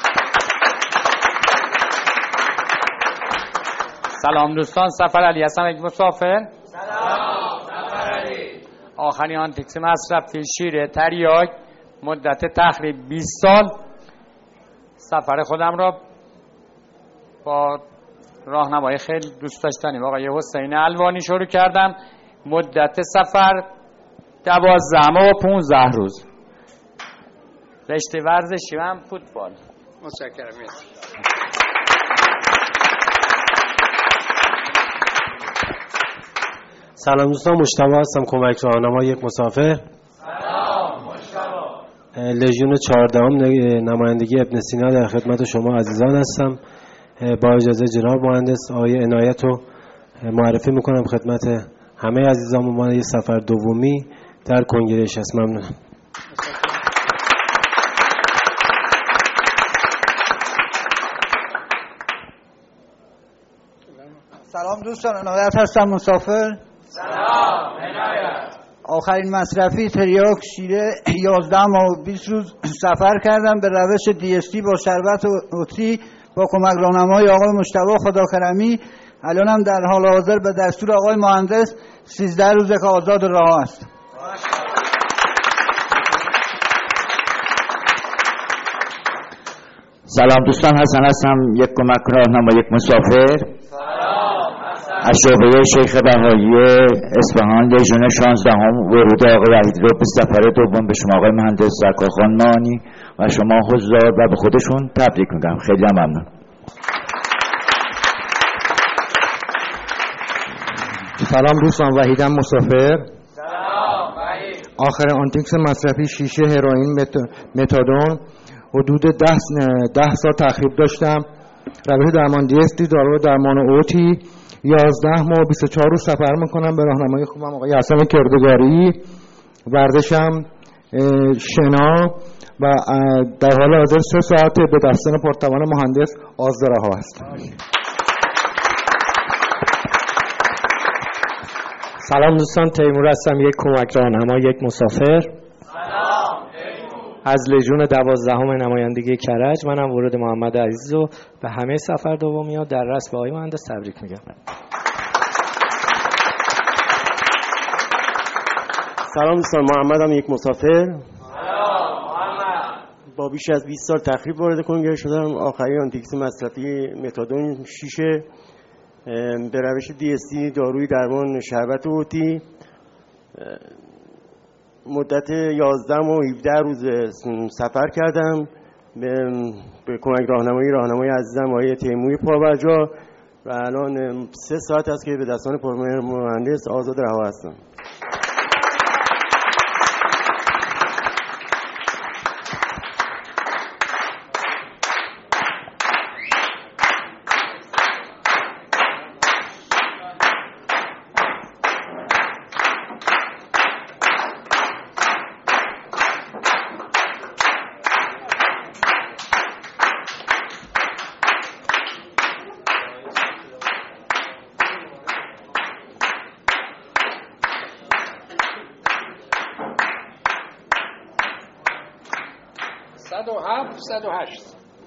سلام دوستان، سفرعلی هستم، یک مسافر. سلام سفرعلی. آخرین آنتیکس مصرفی شیر تریاک مدت تقریبا بیست سال سفر خودم را با راهنمای خیلی دوست داشتنی آقای حسین الوانی شروع کردم. مدت سفر دوازده ماه و پونزده روز. رشته ورزشی و هم فوتبال. متشکرم. سلام دوستان، مجتبی هستم، کمک راهنما یک مسافر. سلام مجتبی. لژیون چهاردهم نمایندگی ابن سینا در خدمت شما عزیزان هستم. با اجازه جناب مهندس آقای عنایت رو معرفی میکنم خدمت همه عزیزان. ما یه سفر دومی در کنگره است. ممنونم. سلام دوستان، عنایت هستم، مسافر. سلام عنایت. آخرین مصرفی تریاک شیره یازده ماه و بیست روز سفر کردم به روش دی اس تی با شربت و اتری با کمک راهنمای آقای مجتبی خداکرمی. الانم در حال حاضر به دستور آقای مهندس سیزده روزه که آزاد راه است. سلام دوستان، حسن هستم، یک کمک راهنما یک مسافر. از شعبه شیخ بهایی اصفهان، لژیون شانزده هم ورود آقای وحید رو به سفر دوم به شما آقای مهندس زرکاخان مانی و شما حضار و به خودشون تبریک میگم. خیلی هم ممنون. سلام دوستان، وحیدم مسافر. سلام وحید. آخر آنتیکس مصرفی شیشه هروئین متادون حدود ده, ده سال تخریب داشتم. روش درمان دی اس تی، دارو درمان اوتی. یازده ماه بیست و چهار روز سفر میکنم به راهنمای خوبم آقای حسن کردگاری. ورزشم شنا و در حال حاضر سه ساعت به دستان پرتوان مهندس آزدره ها هست. سلام دوستان، تیمور هستم، یک کمک راهنما یک مسافر. سلام تیمور. از لژیون دوازدهم نمایندگی کرج. منم ورود محمد عزیز رو به همه سفر دومیا در رأس به آقای مهندس تبریک میگم. سلام دوستان، محمدم، یک مسافر. سلام محمد. با بیش از بیست سال تخریب وارد کنگره شدم. آخرین آنتیکس مصرفی متادون شیشه به روش دی اس تی، داروی درمان شربت اوتی. مدت یازده و هفده روز سفر کردم به, به کمک راهنمایی راهنمای عزیزم آقای تیموری پابرجا و الان سه ساعت است که به دستان پرمهر مهندس آزاد رها هستم. صد و هفت صد و هشت.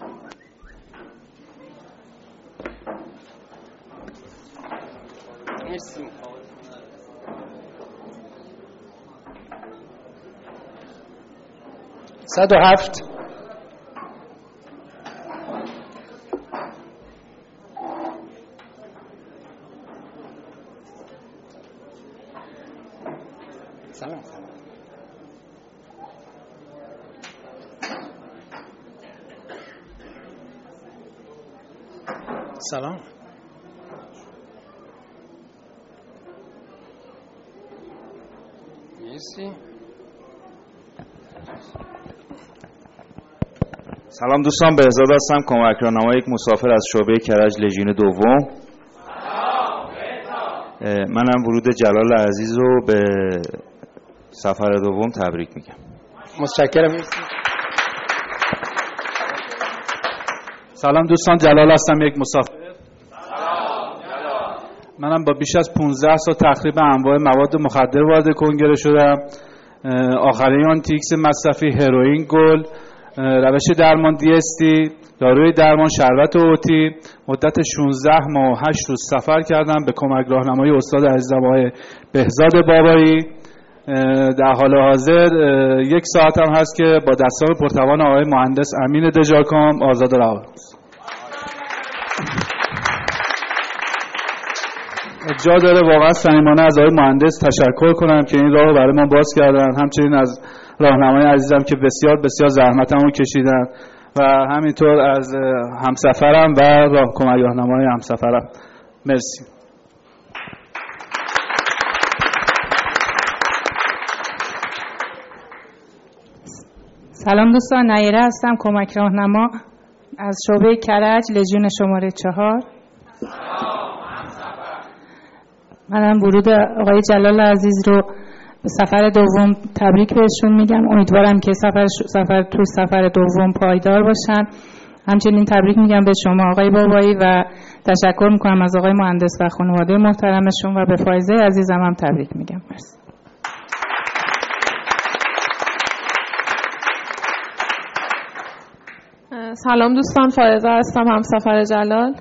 مرسی. صد و هفت. سلام. سلام. مرسی. سلام دوستان، بهزاد هستم، کمک راهنمای یک مسافر از شعبه کرج لژیون دوم. منم ورود جلال عزیز رو به سفر دوم تبریک میگم. متشکرم. سلام دوستان، جلال هستم، یک مسافر. منم با بیش از پانزده سال تخریب انواع مواد مخدر وارد کنگره شدم. آخرین آنتیکس مصرفی، هروئین، گل، روش درمان دی اس تی، داروی درمان شربت اوتی. مدت شانزده ماه و هشت روز سفر کردم به کمک راهنمایی استاد عزیزم آقای بهزاد بابایی. در حال حاضر یک ساعت هم هست که با دستان پرتوان آقای مهندس امین دژاکام آزاد رها. جا داره واقعا صمیمانه از آقای مهندس تشکر کنم که این راه رو برای ما باز کردن، همچنین از راهنمای عزیزم که بسیار بسیار زحمتمو کشیدن و همینطور از همسفرم و راه کمک راهنمای همسفرم. مرسی. سلام دوستان، نیره هستم، کمک راهنما از شعبه کرج، لژیون شماره چهار. منم ورود آقای جلال عزیز رو به سفر دوم تبریک بهشون میگم. امیدوارم که سفر سفر تو سفر دوم پایدار باشن. همچنین تبریک میگم به شما آقای بابایی و تشکر میکنم از آقای مهندس و خانواده محترمشون و به فایزه عزیزم هم تبریک میگم. مرسی. سلام دوستان، فائزه هستم، همسفر جلال.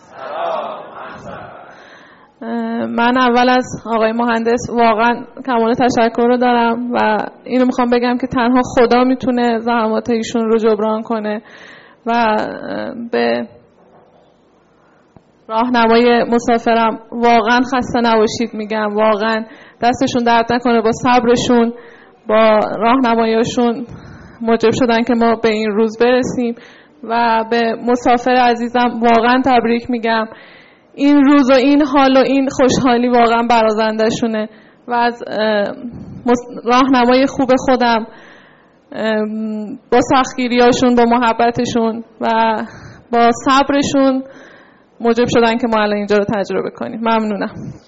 من اول از آقای مهندس واقعا کمال تشکر رو دارم و اینو میخوام بگم که تنها خدا میتونه زحمات ایشون رو جبران کنه و به راهنمای مسافرم واقعا خسته نباشید میگم. واقعا دستشون درد نکنه، با صبرشون با راهنماییشون موجب شدن که ما به این روز برسیم و به مسافر عزیزم واقعا تبریک میگم. این روز و این حال و این خوشحالی واقعا برازنده شونه و از راهنمای خوب خودم با سختگیریاشون، با محبتشون و با صبرشون موجب شدن که ما الان اینجا رو تجربه کنیم. ممنونم.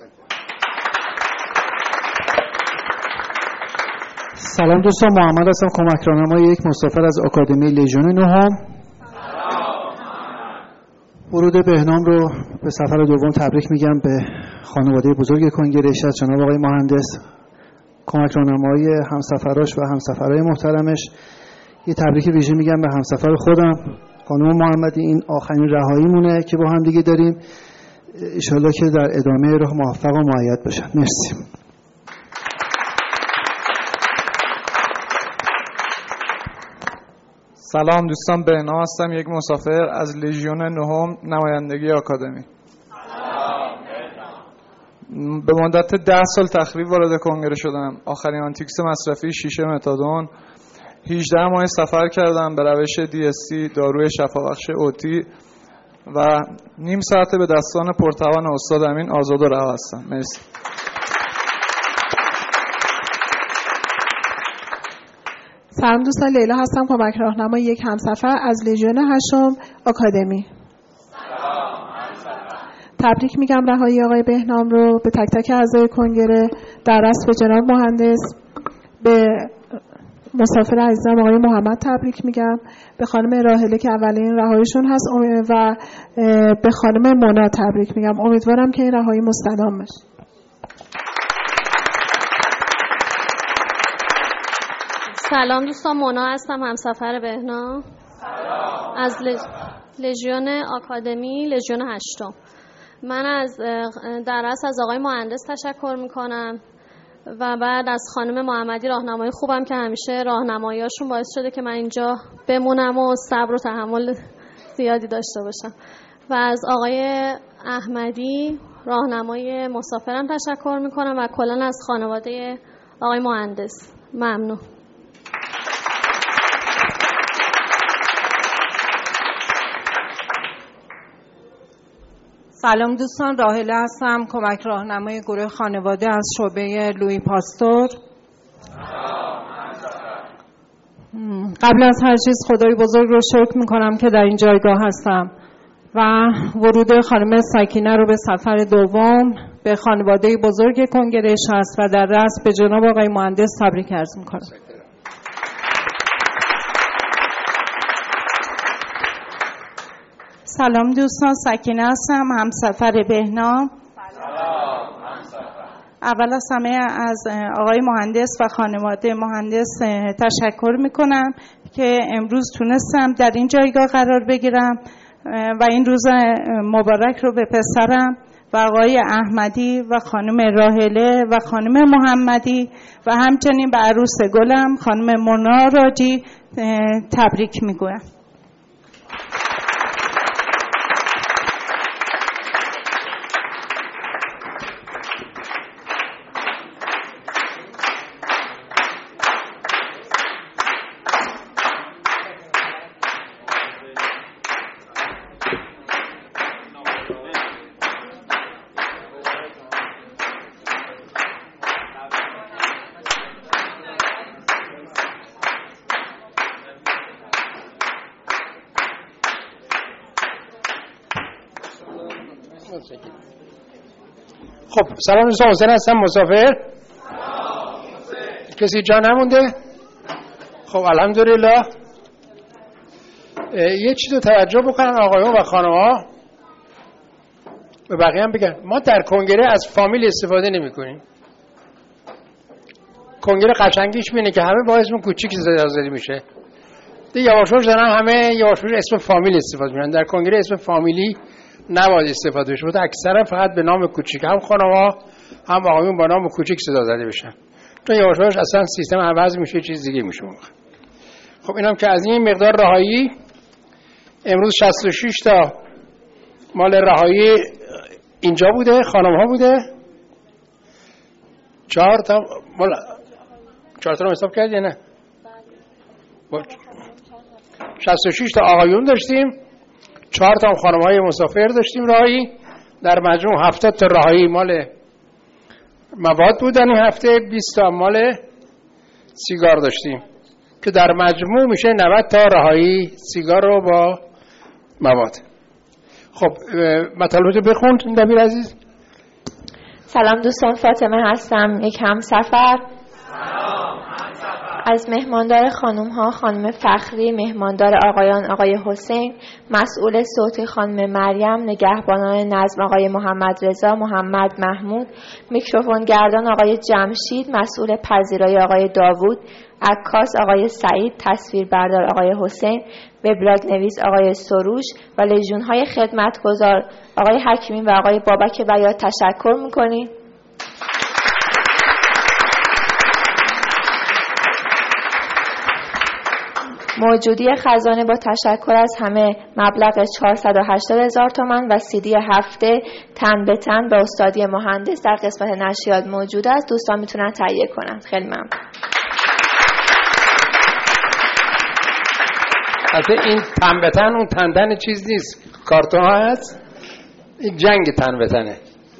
سلام دوستان، محمد هستم، کمک راهنمای یک مسافر از آکادمی لژیون نهم. ورود بهنام رو به سفر دوم تبریک میگم به خانواده بزرگ کنگره از جناب آقای مهندس، کمک راهنمای همسفراش و همسفرهای محترمش. یه تبریک ویژه میگم به همسفر خودم خانم محمدی. این آخرین رهایی مونه که با هم دیگه داریم، انشالله که در ادامه راه موفق و مؤید باشن. مرسی. سلام دوستان، بهنام هستم، یک مسافر از لژیون نهم، نمایندگی آکادمی. به مدت ده سال تخریب وارد کنگره شدم. آخرین آنتیکس مصرفی شیشه متادون. هجده ماه سفر کردم به روش دی اس تی، داروی شفابخش اوتی و نیم ساعته به دستان پرتوان استاد امین آزاد و رها هستم. مرسی. سلام دوستان، لیلا هستم، کمک راهنمای یک همسفر از لژیون هشتم آکادمی. تبریک میگم رهایی آقای بهنام رو به تک تک اعضای کنگره، در رأس به جناب مهندس، به مسافر عزیزم آقای محمد تبریک میگم، به خانم راهله که اولین رهاییشون هست و به خانم مونا تبریک میگم. امیدوارم که این رهایی مستدام بشه. سلام دوستان، مونا هستم، همسفر بهنام از لژ... لژیون آکادمی، لژیون هشتم. من از در رأس از آقای مهندس تشکر میکنم و بعد از خانم محمدی راهنمای خوبم که همیشه راهنماییاشون باعث شده که من اینجا بمونم و صبر و تحمل زیادی داشته باشم و از آقای احمدی راهنمای مسافرم تشکر میکنم و کلا از خانواده آقای مهندس. ممنون. سلام دوستان، راهله هستم، کمک راهنمای گروه خانواده از شعبه لویی پاستور. قبل از هر چیز خدای بزرگ رو شکر میکنم که در این جایگاه هستم و ورود خانم سکینه رو به سفر دوم به خانواده بزرگ کنگره هست و در رأس به جناب آقای مهندس تبریک عرض میکنم. سلام دوستان، سکینه هستم، همسفر بهنام. اول از همه از آقای مهندس و خانواده مهندس تشکر میکنم که امروز تونستم در این جایگاه قرار بگیرم و این روز مبارک رو به پسرم و آقای احمدی و خانم راهله و خانم محمدی و همچنین به عروس گلم خانم مونا راجی تبریک میگویم. خب سلام دوستان، حسین هستم، مسافر. کسی جا نمونده؟ خب الحمدلله. یه چیز رو توجه بکنن آقایون و خانم‌ها، به بقیه هم بگن ما در کنگره از فامیل استفاده نمی کنیم. کنگره قشنگیش بینه که همه با اسم کوچیک زده میشه. دیگه یواشوش دارن همه یواشوش اسم فامیل استفاده میکنن. در کنگره اسم فامیلی نباید استفاده بشه. بود اکثرا فقط به نام کوچیک، هم خانم‌ها هم آقایون با نام کوچیک صدا زده بشن. چون یواشوش اصلا سیستم عوض میشه، چیز دیگه میشه. خب اینم که از این مقدار رهایی. امروز شصت و شش تا مال رهایی اینجا بوده، خانم‌ها بوده. چهار تا مال چهار تا رو حساب کردی نه؟ شصت و شش تا آقایون داشتیم، چهار تا خانم‌های مسافر داشتیم رهایی. در مجموع هفتاد تا رهایی مال مواد بودن. این هفته بیست تا مال سیگار داشتیم که در مجموع میشه نود تا رهایی سیگار رو با مواد. خب مطالبتو بخون دبیر عزیز. سلام دوستان، فاطمه هستم، یک همسفر. از مهماندار خانم ها خانم فخری، مهماندار آقایان آقای حسین، مسئول صوتی خانم مریم، نگهبانان نظم آقای محمد رضا محمد محمود، میکروفون گردان آقای جمشید، مسئول پذیرایی آقای داوود، عکاس آقای سعید، تصویربردار آقای حسین، وبلاگ نویس آقای سروش و لژیون های خدمتگزار آقای حکیمی و آقای بابک بیات تشکر میکنیم. موجودی خزانه با تشکر از همه مبلغ چهارصد و هشتاد هزار تومان و سی دی هفته تن به تن به استادی مهندس در قسمت نشریات موجود است. دوستان میتونن تهیه کنند. خیلی ممنون. البته این تن به تن اون تندن چیز نیست، کارتون ها هست. این جنگ تن به تنه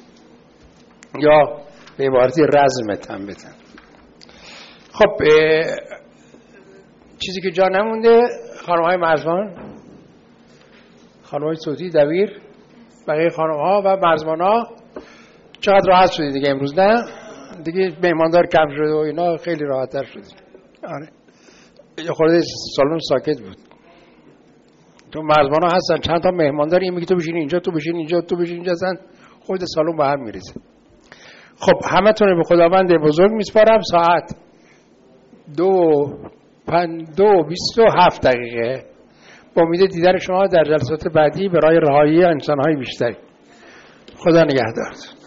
یا به عبارتی رزم تن به تن. خب چیزی که جا نمونده، خانم‌های مرزبان، خانم‌های صوتی، دبیر، بقیه خانم‌ها و مرزبان‌ها چقدر راحت شدید دیگه امروز؟ نه دیگه مهماندار کم شده و اینا، خیلی راحت‌تر شدید. آره یه خورده سالن ساکت بود. تو مرزبان‌ها هستن چند تا مهماندار، این میگه تو بشین اینجا، تو بشین اینجا، تو بشین اینجا، زن خود سالن به هم میریزه. خب همتون به خداوند بزرگ میسپارم. ساعت دو پنج دو بیست و هفت دقیقه با امید دیدن شما در جلسات بعدی برای رهایی انسان‌های بیشتری. خدا نگهدار.